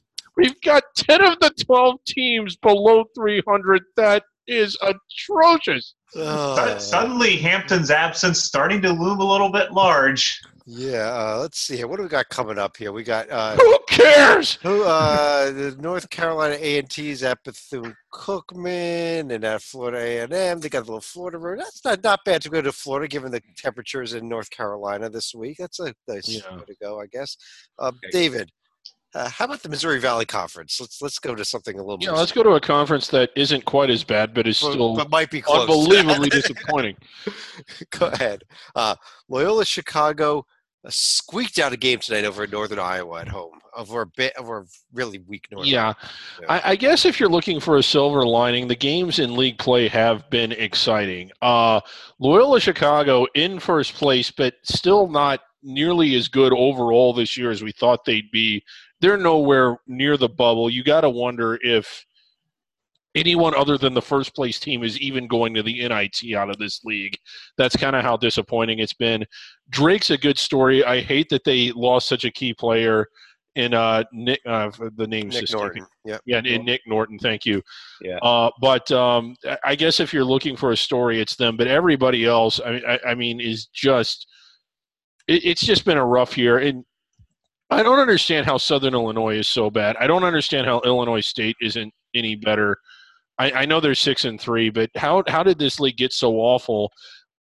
10 of the 12 teams below 300. That is atrocious. Suddenly, Hampton's absence starting to loom a little bit large. Yeah, let's see here. What do we got coming up here? We got who cares? The North Carolina A&T's at Bethune-Cookman and at Florida A&M. They got a little Florida road. That's not bad to go to Florida given the temperatures in North Carolina this week. That's a nice way to go, I guess. David, how about the Missouri Valley Conference? Let's go to something a little. Yeah, let's go to a conference that isn't quite as bad, but is still but might be close. Unbelievably disappointing. Go ahead. Loyola Chicago squeaked out a game tonight over Northern Iowa at home over a really weak Northern. Yeah. I guess if you're looking for a silver lining, the games in league play have been exciting. Loyola Chicago in first place, but still not nearly as good overall this year as we thought they'd be. They're nowhere near the bubble. You got to wonder if anyone other than the first place team is even going to the NIT out of this league. That's kind of how disappointing it's been. Drake's a good story. I hate that they lost such a key player in Nick. The name's Nick just Norton. In Nick Norton. Thank you. Yeah. But I guess if you're looking for a story, it's them. But everybody else, I mean, is just. It's just been a rough year, and I don't understand how Southern Illinois is so bad. I don't understand how Illinois State isn't any better. I know they're 6-3, but how did this league get so awful?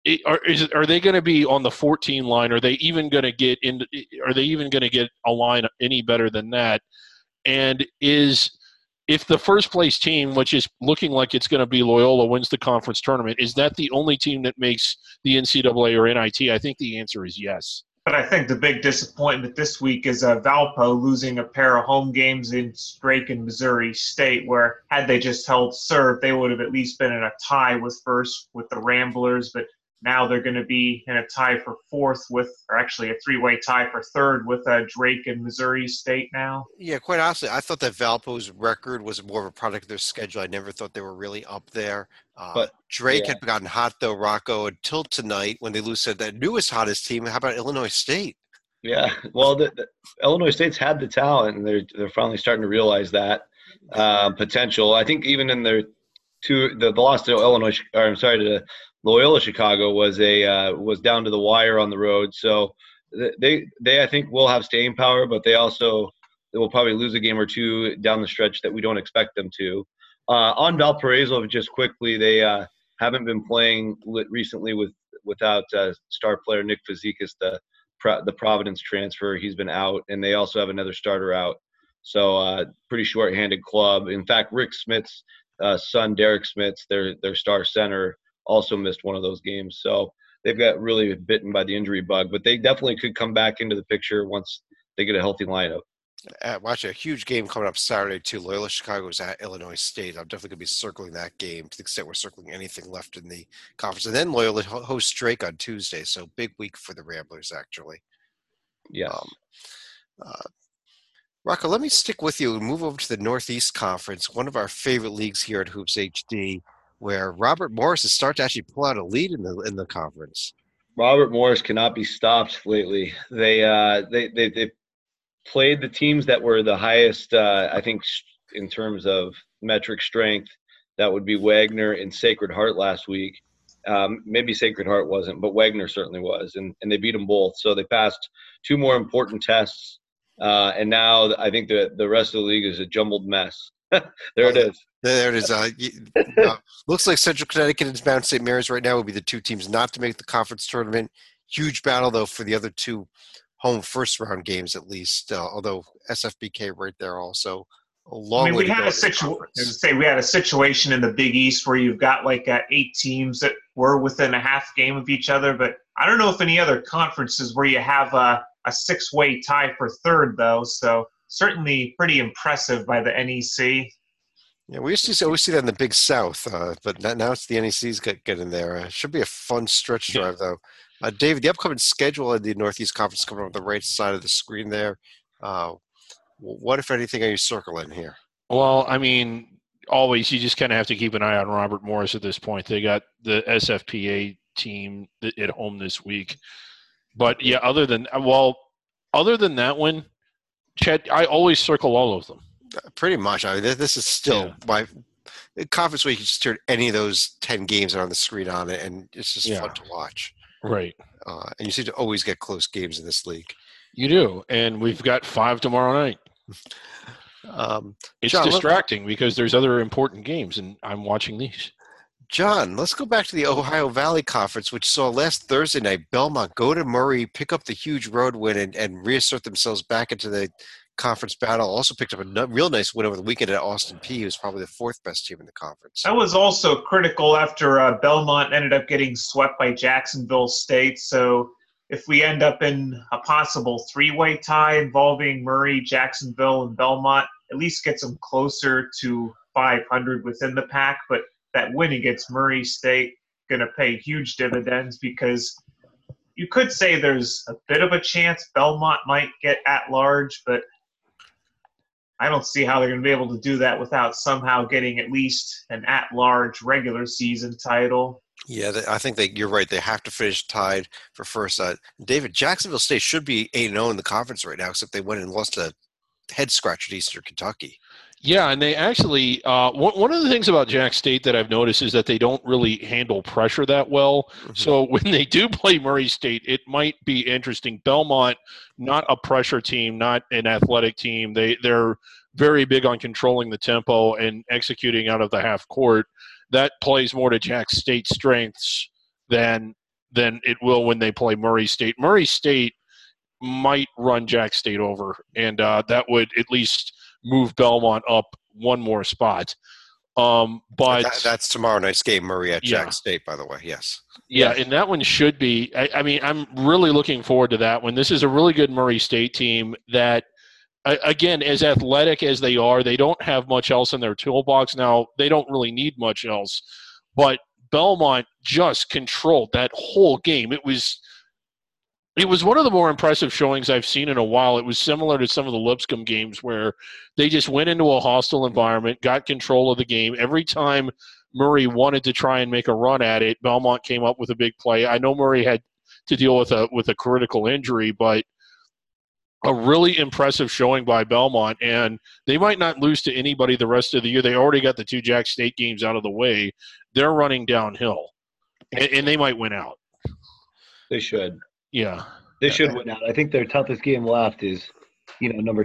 Are they going to be on the 14 line? Are they even going to get in? Are they even going to get a line any better than that? And if the first place team, which is looking like it's going to be Loyola, wins the conference tournament, is that the only team that makes the NCAA or NIT? I think the answer is yes. But I think the big disappointment this week is Valpo losing a pair of home games in Drake and Missouri State, where had they just held serve, they would have at least been in a tie with the Ramblers. But now they're going to be in a tie for fourth or actually a three-way tie for third with Drake and Missouri State now. Yeah, quite honestly, I thought that Valpo's record was more of a product of their schedule. I never thought they were really up there. But Drake had gotten hot, though, Rocco, until tonight when they lose to that newest hottest team. How about Illinois State? Yeah, well, the Illinois State's had the talent, and they're finally starting to realize that potential. I think even in the loss to to Loyola Chicago was down to the wire on the road. So they I think will have staying power, but they will probably lose a game or two down the stretch that we don't expect them to. On Valparaiso, just quickly, they haven't been playing recently without star player Nick Fazekas, the Providence transfer. He's been out, and they also have another starter out. So pretty short-handed club. In fact, Rick Smith's son, Derek Smith's, their star center, also missed one of those games. So they've got really bitten by the injury bug, but they definitely could come back into the picture once they get a healthy lineup. Watch a huge game coming up Saturday, too. Loyola Chicago is at Illinois State. I'm definitely going to be circling that game to the extent we're circling anything left in the conference. And then Loyola hosts Drake on Tuesday, so big week for the Ramblers, actually. Yes. Rocco, let me stick with you and move over to the Northeast Conference, one of our favorite leagues here at Hoops HD, where Robert Morris is starting to actually pull out a lead in the conference. Robert Morris cannot be stopped lately. They played the teams that were the highest, I think, in terms of metric strength. That would be Wagner and Sacred Heart last week. Maybe Sacred Heart wasn't, but Wagner certainly was, and they beat them both. So they passed two more important tests, and now I think the rest of the league is a jumbled mess. It is. There it is. Looks like Central Connecticut and Mount St. Mary's right now will be the two teams not to make the conference tournament. Huge battle, though, for the other two home first-round games at least, although SFBK right there also. We had a situation in the Big East where you've got like 8 teams that were within a half game of each other, but I don't know if any other conferences where you have a 6-way tie for third, though, so certainly pretty impressive by the NEC. Yeah, we always see that in the Big South, but now it's the NEC's getting there. It should be a fun stretch drive, though. David, the upcoming schedule of the Northeast Conference coming up on the right side of the screen there. What, if anything, are you circling here? Well, I mean, always you just kind of have to keep an eye on Robert Morris at this point. They got the SFPA team at home this week. But, yeah, other than that one, Chad, I always circle all of them. Pretty much. I mean, this is still my conference week. You just turn any of those 10 games that are on the screen on it, and it's just fun to watch. Right. And you seem to always get close games in this league. You do, and we've got 5 tomorrow night. It's John, distracting because there's other important games, and I'm watching these. John, let's go back to the Ohio Valley Conference, which saw last Thursday night Belmont go to Murray, pick up the huge road win, and reassert themselves back into the conference battle. Also picked up a real nice win over the weekend at Austin Peay, who's probably the 4th best team in the conference. That was also critical after Belmont ended up getting swept by Jacksonville State. So if we end up in a possible 3-way tie involving Murray, Jacksonville, and Belmont, at least gets them closer to 500 within the pack. But that win against Murray State going to pay huge dividends because you could say there's a bit of a chance Belmont might get at large, but I don't see how they're going to be able to do that without somehow getting at least an at-large regular season title. Yeah, I think you're right. They have to finish tied for first. David, Jacksonville State should be 8-0 in the conference right now, except they went and lost a head-scratcher at Eastern Kentucky. Yeah, and they actually one of the things about Jack State that I've noticed is that they don't really handle pressure that well. Mm-hmm. So when they do play Murray State, it might be interesting. Belmont, not a pressure team, not an athletic team. They're very big on controlling the tempo and executing out of the half court. That plays more to Jack State's strengths than than it will when they play Murray State. Murray State might run Jack State over, and that would at least move Belmont up one more spot. But that's tomorrow night's game, Murray at Yeah. Jack State, by the way. Yes. yeah, and that one should be. I mean, I'm really looking forward to that one. This is a really good Murray State team that, again, as athletic as they are, they don't have much else in their toolbox. Now, they don't really need much else, but Belmont just controlled that whole game. It was one of the more impressive showings I've seen in a while. It was similar to some of the Lipscomb games where they just went into a hostile environment, got control of the game. Every time Murray wanted to try and make a run at it, Belmont came up with a big play. I know Murray had to deal with a critical injury, but a really impressive showing by Belmont, and they might not lose to anybody the rest of the year. They already got the 2 Jack State games out of the way. They're running downhill, and they might win out. They should. Yeah. They should win out. I think their toughest game left is, number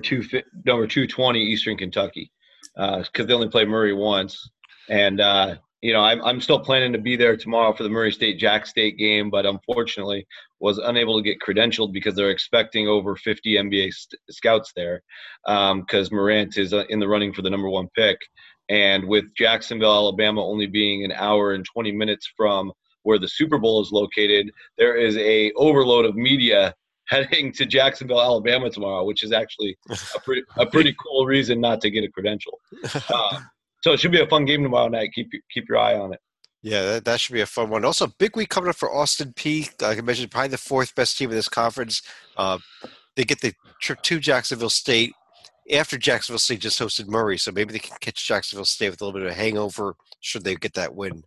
220 Eastern Kentucky, because they only play Murray once. And I'm still planning to be there tomorrow for the Murray State Jack State game, but unfortunately was unable to get credentialed because they're expecting over 50 NBA scouts there, because Morant is in the running for the number 1 pick. And with Jacksonville, Alabama only being an hour and 20 minutes from where the Super Bowl is located, there is a overload of media heading to Jacksonville, Alabama tomorrow, which is actually a pretty cool reason not to get a credential. So it should be a fun game tomorrow night. Keep your eye on it. Yeah, that should be a fun one. Also, big week coming up for Austin Peay. Like I mentioned, probably the 4th best team in this conference. They get the trip to Jacksonville State after Jacksonville State just hosted Murray, so maybe they can catch Jacksonville State with a little bit of a hangover should they get that win.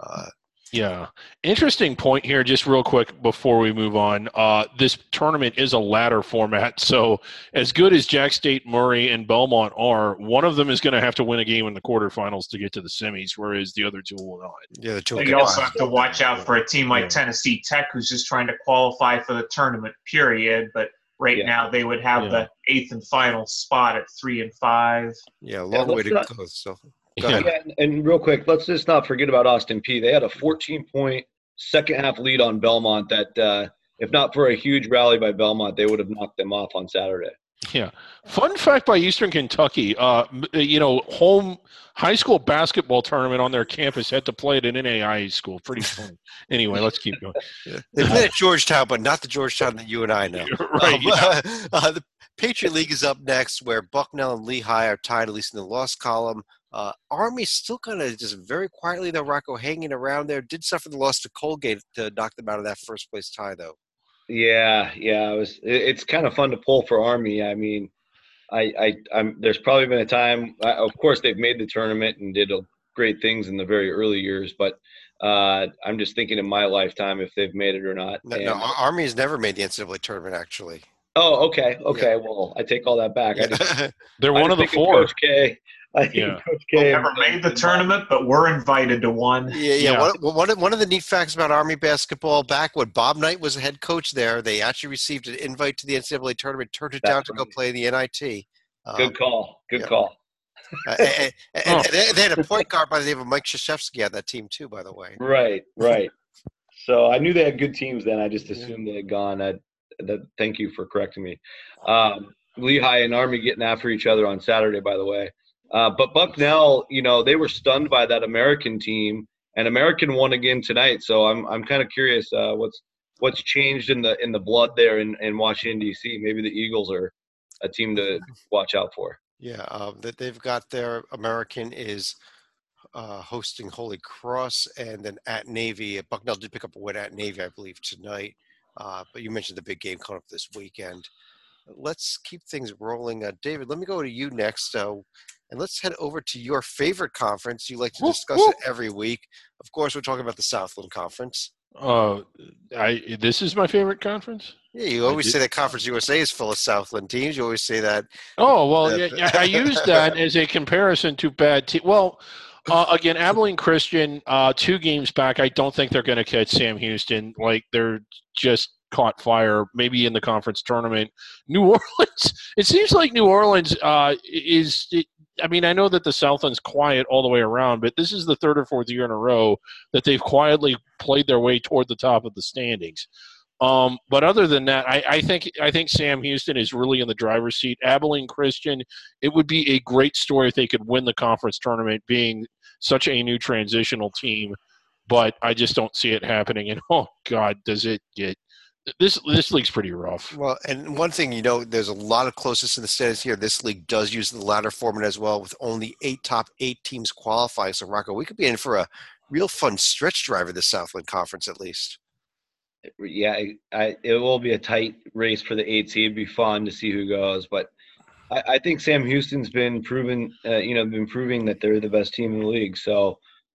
Yeah. Interesting point here, just real quick before we move on. This tournament is a ladder format, so as good as Jack State, Murray, and Belmont are, one of them is going to have to win a game in the quarterfinals to get to the semis, whereas the other 2 will not. Yeah, the 2 You also have to watch out for a team like Tennessee Tech, who's just trying to qualify for the tournament, period. But right now they would have the 8th and final spot at 3 and 5. Yeah, a long way to go. So. Yeah, and real quick, let's just not forget about Austin Peay. They had a 14-point second-half lead on Belmont that, if not for a huge rally by Belmont, they would have knocked them off on Saturday. Yeah. Fun fact by Eastern Kentucky, home high school basketball tournament on their campus had to play at an NAIA school. Pretty fun. Anyway, let's keep going. They played at Georgetown, but not the Georgetown that you and I know. Right. The Patriot League is up next, where Bucknell and Lehigh are tied, at least in the loss column. Army's still kind of just very quietly, though, Rocco, hanging around there. Did suffer the loss to Colgate to knock them out of that first-place tie, though. Yeah. It's kind of fun to pull for Army. I mean, there's probably been a time. Of course, they've made the tournament and did great things in the very early years, but I'm just thinking in my lifetime if they've made it or not. No, Army has never made the NCAA tournament, actually. Oh, okay. Yeah. Well, I take all that back. They're one of the 4. Coach K. I think Coach K. Never made the tournament, but we're invited to one. Yeah. One of the neat facts about Army basketball, back when Bob Knight was the head coach there, they actually received an invite to the NCAA tournament, turned it down to go play in the NIT. Good call. Good call. And they had a point guard by the name of Mike Krzyzewski on that team too, by the way. Right. So I knew they had good teams then. I just assumed they had gone. Thank you for correcting me. Lehigh and Army getting after each other on Saturday, by the way. But Bucknell, they were stunned by that American team, and American won again tonight. So I'm kind of curious what's changed in the blood there in Washington D.C. Maybe the Eagles are a team to watch out for. Yeah, that they've got their American is hosting Holy Cross, and then at Navy. Bucknell did pick up a win at Navy, I believe, tonight. But you mentioned the big game coming up this weekend. Let's keep things rolling. David, let me go to you next. And let's head over to your favorite conference. You like to discuss it every week. Of course, we're talking about the Southland Conference. This is my favorite conference? Yeah, you always say that Conference USA is full of Southland teams. You always say that. Oh, well, I use that as a comparison to bad teams. Well, again, Abilene Christian, 2 games back, I don't think they're going to catch Sam Houston. Like, they're just caught fire, maybe in the conference tournament. New Orleans, it seems like New Orleans I mean, I know that the Southland's quiet all the way around, but this is the third or fourth year in a row that they've quietly played their way toward the top of the standings. But other than that, I think Sam Houston is really in the driver's seat. Abilene Christian, it would be a great story if they could win the conference tournament, being such a new transitional team. But I just don't see it happening. And oh God, does it get this league's pretty rough. Well, and one thing, there's a lot of closeness in the standings here. This league does use the ladder format as well, with only top eight teams qualifying. So, Rocco, we could be in for a real fun stretch drive of the Southland Conference, at least. Yeah, it will be a tight race for the 8 seed. It'd be fun to see who goes, but I think Sam Houston's been proving that they're the best team in the league. So,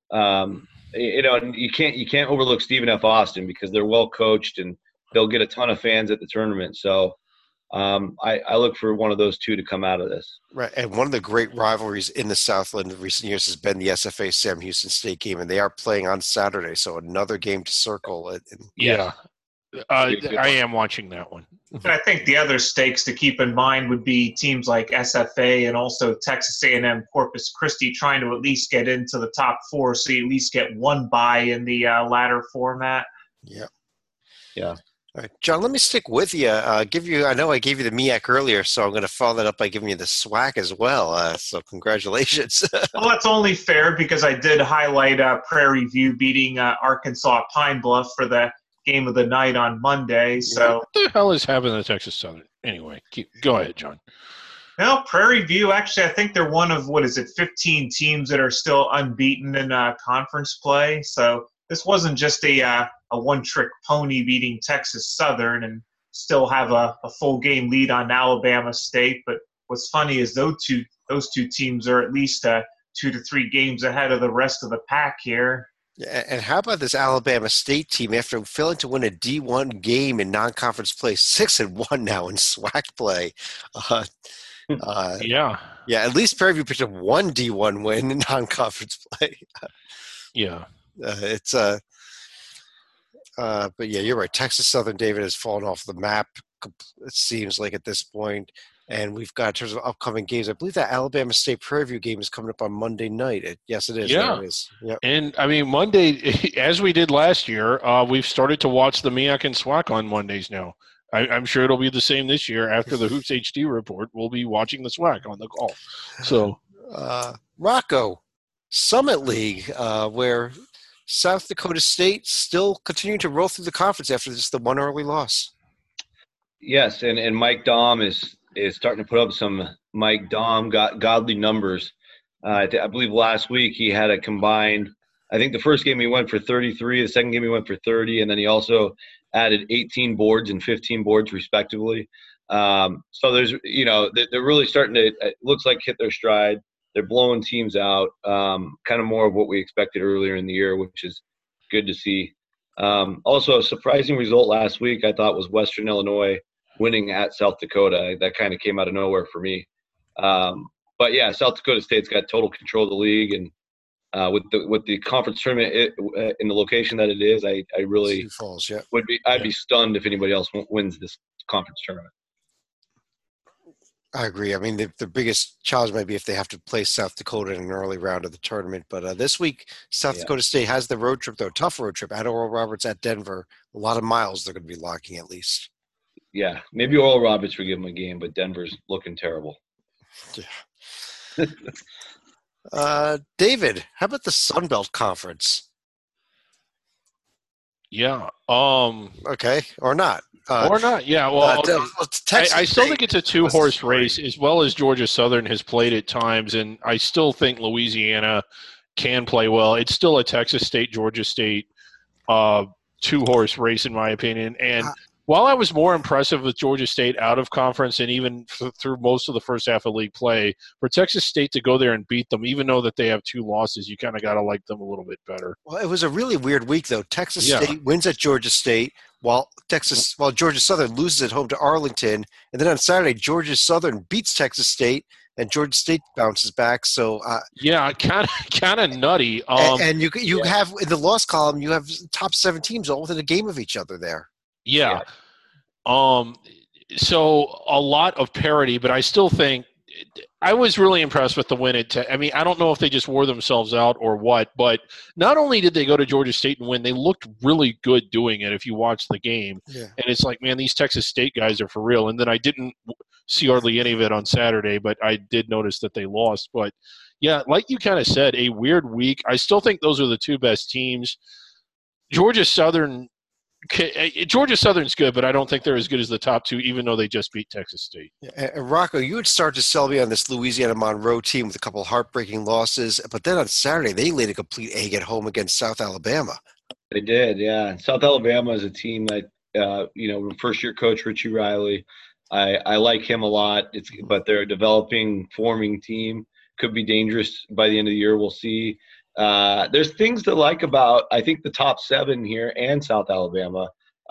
you can't overlook Stephen F. Austin because they're well coached and they'll get a ton of fans at the tournament. So I look for one of those two to come out of this. Right, and one of the great rivalries in the Southland in recent years has been the SFA Sam Houston State game, and they are playing on Saturday, so another game to circle. Yeah, I am watching that one. And I think the other stakes to keep in mind would be teams like SFA and also Texas A&M Corpus Christi trying to at least get into the top 4, so you at least get one bye in the ladder format. Yeah. All right, John, let me stick with you. I know I gave you the MEAC earlier, so I'm going to follow that up by giving you the SWAC as well. So congratulations. Well, that's only fair because I did highlight Prairie View beating Arkansas Pine Bluff for the game of the night on Monday. So what the hell is happening to Texas Southern? Anyway, go ahead, John. Well, Prairie View, actually, I think they're one of, 15 teams that are still unbeaten in conference play. So this wasn't just a one-trick pony beating Texas Southern and still have a full game lead on Alabama State. But what's funny is those two teams are at least 2 to 3 games ahead of the rest of the pack here. Yeah, and how about this Alabama State team after failing to win a D1 game in non-conference play, 6-1 now in SWAC play. Yeah, at least Prairie View picked up one D1 win in non-conference play. Yeah. But yeah, you're right. Texas Southern, David, has fallen off the map, it seems like, at this point. And we've got, in terms of upcoming games, I believe that Alabama State Prairie View game is coming up on Monday night. Yes, it is. Yeah. It is. Yep. And, I mean, Monday, as we did last year, we've started to watch the MEAC and SWAC on Mondays now. I'm sure it'll be the same this year. After the Hoops HD report, we'll be watching the SWAC on the call. So, Rocco, Summit League, where South Dakota State still continuing to roll through the conference after just the one early loss. Yes, and Mike Daum is starting to put up some Mike Daum godly numbers. I believe last week he had a combined – I think the first game he went for 33, the second game he went for 30, and then he also added 18 boards and 15 boards respectively. So there's – they're really starting to – it looks like hit their stride. They're blowing teams out, kind of more of what we expected earlier in the year, which is good to see. Also, a surprising result last week I thought was Western Illinois winning at South Dakota. That kind of came out of nowhere for me. But, yeah, South Dakota State's got total control of the league. And with the conference tournament in the location that it is, I really Falls, yeah. I'd be stunned if anybody else wins this conference tournament. I agree. I mean, the biggest challenge might be if they have to play South Dakota in an early round of the tournament. But this week, South Dakota State has the road trip, though, tough road trip at Oral Roberts at Denver. A lot of miles they're going to be locking at least. Yeah, maybe Oral Roberts will give them a game, but Denver's looking terrible. Yeah. David, how about the Sun Belt Conference? yeah. Okay, or not. Or not, yeah. Well, I still think it's a two-horse race, as well as Georgia Southern has played at times, and I still think Louisiana can play well. It's still a Texas State, Georgia State two-horse race, in my opinion. And while I was more impressive with Georgia State out of conference and even through most of the first half of league play, for Texas State to go there and beat them, even though that they have 2 losses, you kind of got to like them a little bit better. Well, it was a really weird week, though. Texas State wins at Georgia State, while Georgia Southern loses at home to Arlington. And then on Saturday, Georgia Southern beats Texas State, and Georgia State bounces back. So kind of nutty. And you have in the loss column, you have top 7 teams all within a game of each other there. Yeah. So a lot of parity, but I still think I was really impressed with the win at I mean, I don't know if they just wore themselves out or what, but not only did they go to Georgia State and win, they looked really good doing it if you watch the game. Yeah. And it's like, man, these Texas State guys are for real. And then I didn't see hardly any of it on Saturday, but I did notice that they lost. But, yeah, like you kind of said, a weird week. I still think those are the two best teams. Georgia Southern's good, but I don't think they're as good as the top two, even though they just beat Texas State. And Rocco, you had started to sell me on this Louisiana Monroe team with a couple of heartbreaking losses, but then on Saturday they laid a complete egg at home against South Alabama. They did, yeah. South Alabama is a team that, first-year coach Richie Riley, I like him a lot. But they're a developing, forming team. Could be dangerous by the end of the year. We'll see. There's things to like about, I think, the top 7 here and South Alabama.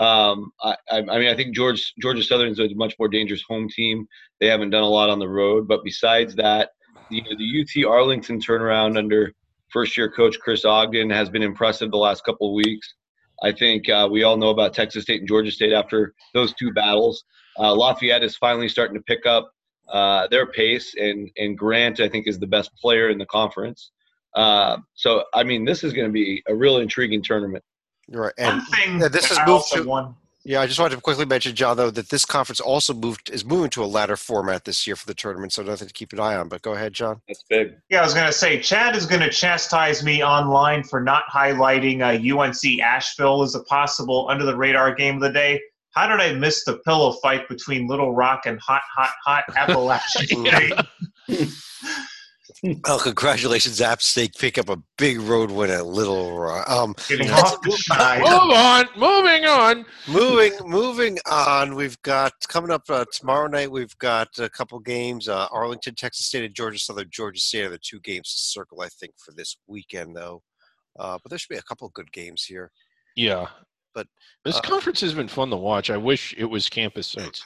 I think Georgia Southern is a much more dangerous home team. They haven't done a lot on the road. But besides that, the UT Arlington turnaround under first-year coach Chris Ogden has been impressive the last couple of weeks. I think we all know about Texas State and Georgia State after those 2 battles. Lafayette is finally starting to pick up their pace, and Grant, I think, is the best player in the conference. So, I mean, this is going to be a real intriguing tournament. You're right. And one thing this is I moved also to. want. Yeah, I just wanted to quickly mention, John, though, that this conference also is moving to a ladder format this year for the tournament, so nothing to keep an eye on. But go ahead, John. That's big. Yeah, I was going to say, Chad is going to chastise me online for not highlighting UNC Asheville as a possible under-the-radar game of the day. How did I miss the pillow fight between Little Rock and hot Appalachian State? Oh, congratulations, App State pick up a big road win at Little Rock. Getting off the side. Moving on. Moving on. We've got coming up tomorrow night. We've got a couple games. Arlington, Texas State, and Georgia Southern. Georgia State are the 2 games to circle, I think, for this weekend, though. But there should be a couple of good games here. Yeah, but this conference has been fun to watch. I wish it was campus sites.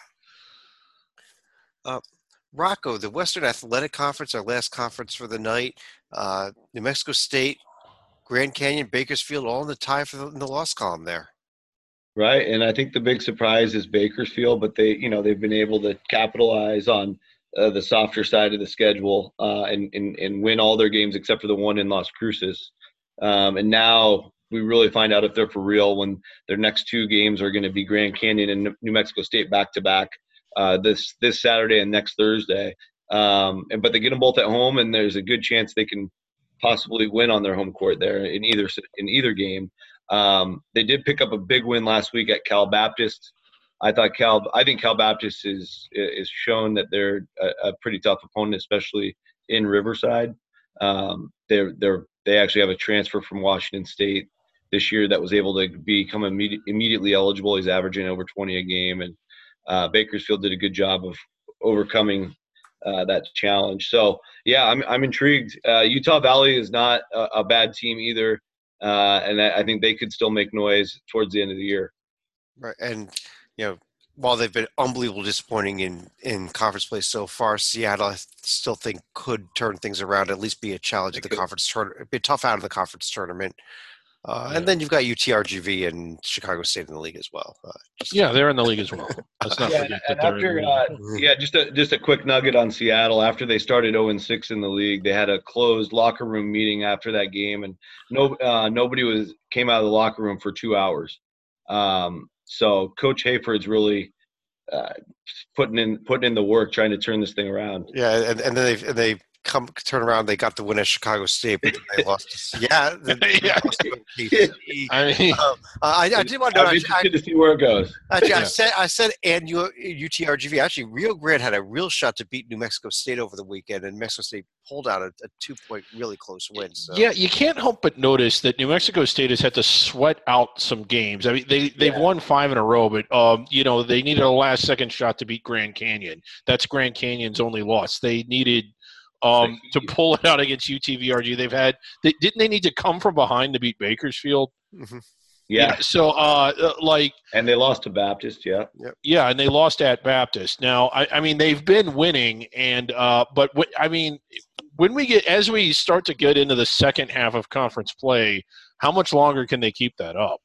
Rocco, the Western Athletic Conference, our last conference for the night. New Mexico State, Grand Canyon, Bakersfield, all in the tie in the loss column there. Right, and I think the big surprise is Bakersfield, but they've been able to capitalize on the softer side of the schedule and win all their games except for the one in Las Cruces. And now we really find out if they're for real when their next 2 games are going to be Grand Canyon and New Mexico State back-to-back. This Saturday and next Thursday, but they get them both at home, and there's a good chance they can possibly win on their home court there in either game. They did pick up a big win last week at Cal Baptist. I think Cal Baptist is shown that they're a pretty tough opponent, especially in Riverside. They actually have a transfer from Washington State this year that was able to become immediately eligible. He's averaging over 20 a game, and Bakersfield did a good job of overcoming that challenge. So, yeah, I'm intrigued. Utah Valley is not a bad team either, and I think they could still make noise towards the end of the year. Right, and while they've been unbelievably disappointing in conference play so far, Seattle I still think could turn things around, at least be a challenge at the conference tournament, be tough out of the conference tournament. And then you've got UTRGV and Chicago State in the league as well. They're in the league as well. Let's not forget that they're in the league. Just a quick nugget on Seattle. After they started 0-6 in the league, they had a closed locker room meeting after that game, and nobody came out of the locker room for 2 hours. So Coach Hayford's really putting in the work, trying to turn this thing around. Yeah, and then they turn around. They got the win at Chicago State, but they lost. Yeah, I did want to know. I'm interested to see where it goes. Actually, I said, and UTRGV. Actually, Rio Grande had a real shot to beat New Mexico State over the weekend, and Mexico State pulled out a 2-point really close win. So. Yeah, you can't help but notice that New Mexico State has had to sweat out some games. I mean, they've won 5 in a row, but they needed a last-second shot to beat Grand Canyon. That's Grand Canyon's only loss. They needed. To pull it out against UTVRG. Didn't they need to come from behind to beat Bakersfield? Mm-hmm. Yeah. So, and they lost to Baptist, yeah. Yep. Yeah, and they lost at Baptist. Now, I mean, they've been winning, and as we start to get into the second half of conference play, how much longer can they keep that up?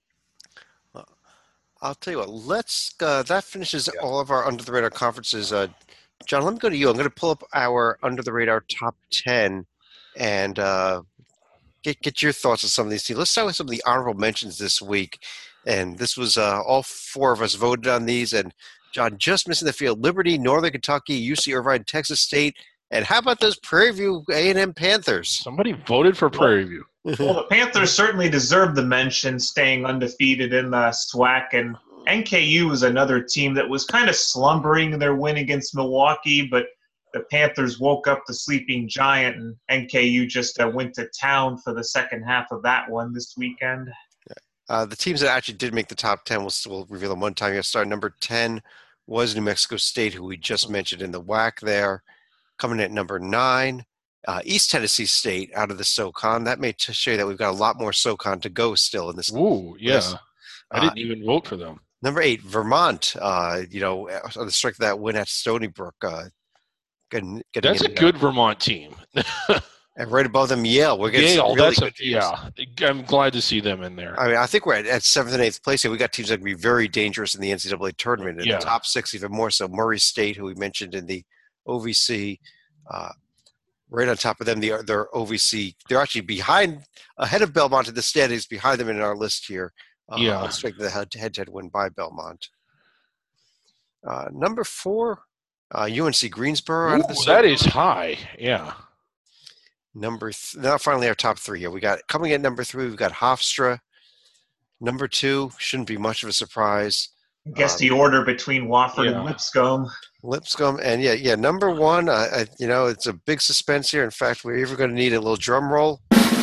I'll tell you what. Let's. That finishes all of our under the radar conferences. John, let me go to you. I'm going to pull up our under the radar top 10 and get your thoughts on some of these teams. Let's start with some of the honorable mentions this week. And this was all four of us voted on these. And John, just missing the field: Liberty, Northern Kentucky, UC Irvine, Texas State. And how about those Prairie View A&M Panthers? Somebody voted for Prairie View. Well, the Panthers certainly deserve the mention, staying undefeated in the SWAC. And NKU was another team that was kind of slumbering in their win against Milwaukee, but the Panthers woke up the sleeping giant, and NKU just went to town for the second half of that one this weekend. The teams that actually did make the top 10, we'll reveal them one time. You'll start. Number 10 was New Mexico State, who we just mentioned in the WAC there. Coming at number 9, East Tennessee State out of the SoCon. That may show you that we've got a lot more SoCon to go still in this. Ooh, yeah. I didn't even vote for them. Number 8, Vermont, on the strength of that win at Stony Brook. That's a good Vermont team. And right above them, Yale. We're getting Yale, really good teams. I'm glad to see them in there. I mean, I think we're at 7th and 8th place here. We got teams that can be very dangerous in the NCAA tournament. In the top 6, even more so. Murray State, who we mentioned in the OVC, right on top of them, their OVC. They're actually ahead of Belmont in the standings, behind them in our list here. On strength of the head-to-head win by Belmont. Number 4, UNC Greensboro. That is high, yeah. Now finally our top 3 here. We got coming at number 3. We've got Hofstra. Number 2 shouldn't be much of a surprise. I guess the order between Wofford and Lipscomb. And number 1. It's a big suspense here. In fact, we're even going to need a little drum roll.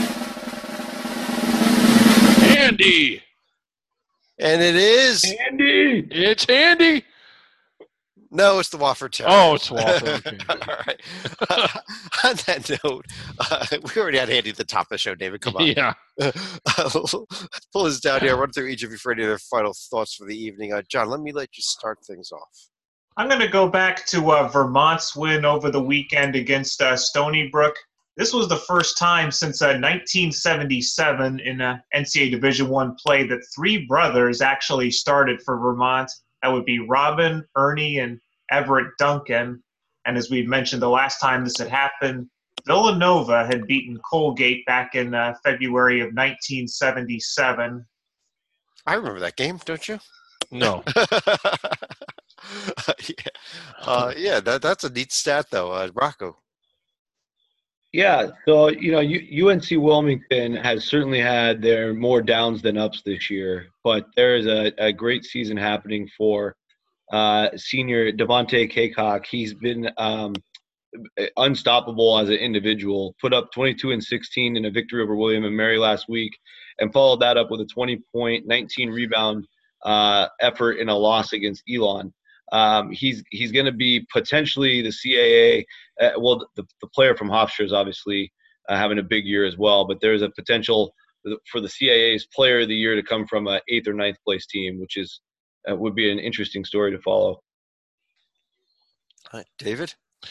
Andy. And it is Andy. It's Andy. No, it's the Wofford Terriers. Oh, it's Wofford. Okay. All right. On that note, we already had Andy at the top of the show, David. Come on. Yeah. Let's pull this down here. Run through each of you for any of their final thoughts for the evening. John, let me let you start things off. I'm going to go back to Vermont's win over the weekend against Stony Brook. This was the first time since 1977 in NCAA Division I play that 3 brothers actually started for Vermont. That would be Robin, Ernie, and Everett Duncan. And as we mentioned the last time this had happened, Villanova had beaten Colgate back in February of 1977. I remember that game, don't you? No. That's a neat stat, though. Rocco. Yeah, so, UNC Wilmington has certainly had their more downs than ups this year, but there is a great season happening for senior Devontae Caycock. He's been unstoppable as an individual, put up 22 and 16 in a victory over William and Mary last week, and followed that up with a 20-point, 19-rebound effort in a loss against Elon. He's going to be potentially the CAA. The player from Hofstra is obviously having a big year as well, but there's a potential for the CAA's Player of the Year to come from an 8th or 9th place team, which is would be an interesting story to follow. All right, David?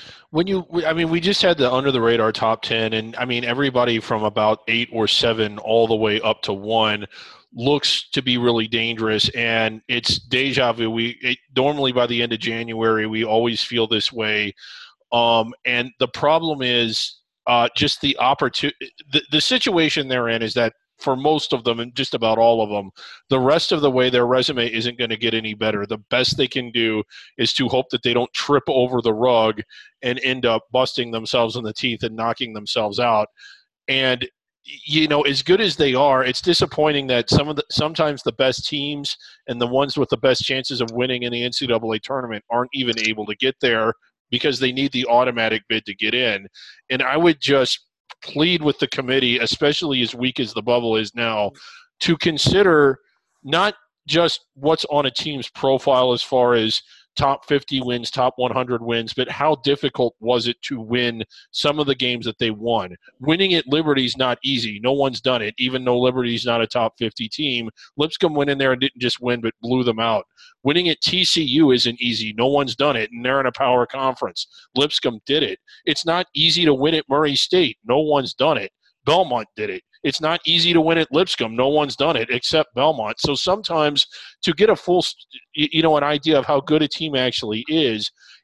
We just had the under the radar top 10, and everybody from about 8 or 7 all the way up to 1 looks to be really dangerous, and it's deja vu. Normally by the end of January, we always feel this way. And the problem is just the opportunity. The situation they're in is that for most of them, and just about all of them, the rest of the way their resume isn't going to get any better. The best they can do is to hope that they don't trip over the rug and end up busting themselves in the teeth and knocking themselves out. And as good as they are, it's disappointing that sometimes the best teams and the ones with the best chances of winning in the NCAA tournament aren't even able to get there because they need the automatic bid to get in. And I would just plead with the committee, especially as weak as the bubble is now, to consider not just what's on a team's profile as far as top 50 wins, top 100 wins, but how difficult was it to win some of the games that they won? Winning at Liberty's not easy. No one's done it, even though Liberty's not a top 50 team. Lipscomb went in there and didn't just win, but blew them out. Winning at TCU isn't easy. No one's done it, and they're in a power conference. Lipscomb did it. It's not easy to win at Murray State. No one's done it. Belmont did it. It's not easy to win at Lipscomb. No one's done it except Belmont. So sometimes to get a full, an idea of how good a team actually is,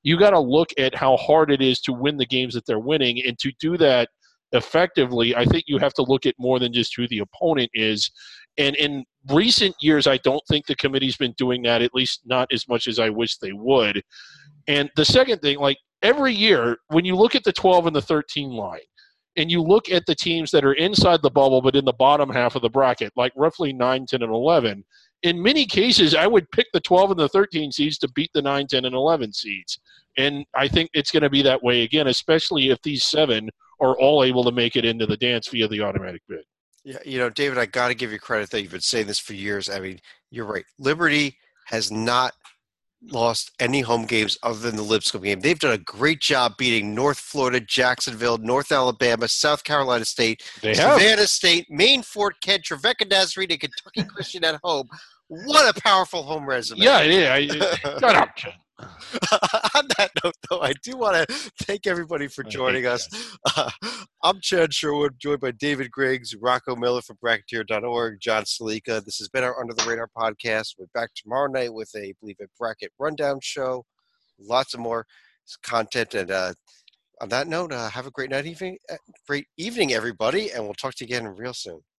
You got to look at how hard it is to win the games that they're winning, and to do that effectively, I think you have to look at more than just who the opponent is. And in recent years, I don't think the committee's been doing that, at least not as much as I wish they would. And the second thing, like every year, when you look at the 12 and the 13 line, and you look at the teams that are inside the bubble but in the bottom half of the bracket, like roughly 9, 10, and 11, in many cases, I would pick the 12 and the 13 seeds to beat the 9, 10, and 11 seeds. And I think it's going to be that way again, especially if these 7 are all able to make it into the dance via the automatic bid. Yeah, David, I got to give you credit that you've been saying this for years. I mean, you're right. Liberty has not lost any home games other than the Lipscomb game. They've done a great job beating North Florida, Jacksonville, North Alabama, South Carolina State, Savannah State, Maine Fort Kent, Trevecca Nazarene, and Kentucky Christian at home. What a powerful home resume. Yeah. Shut up, Ken. On that note, though, I do want to thank everybody for joining us. I'm Chad Sherwood, joined by David Griggs, Rocco Miller from Bracketeer.org, John Stalika. This has been our Under the Radar podcast. We're back tomorrow night with a bracket rundown show. Lots of more content. And on that note, have a great evening, everybody, and we'll talk to you again real soon.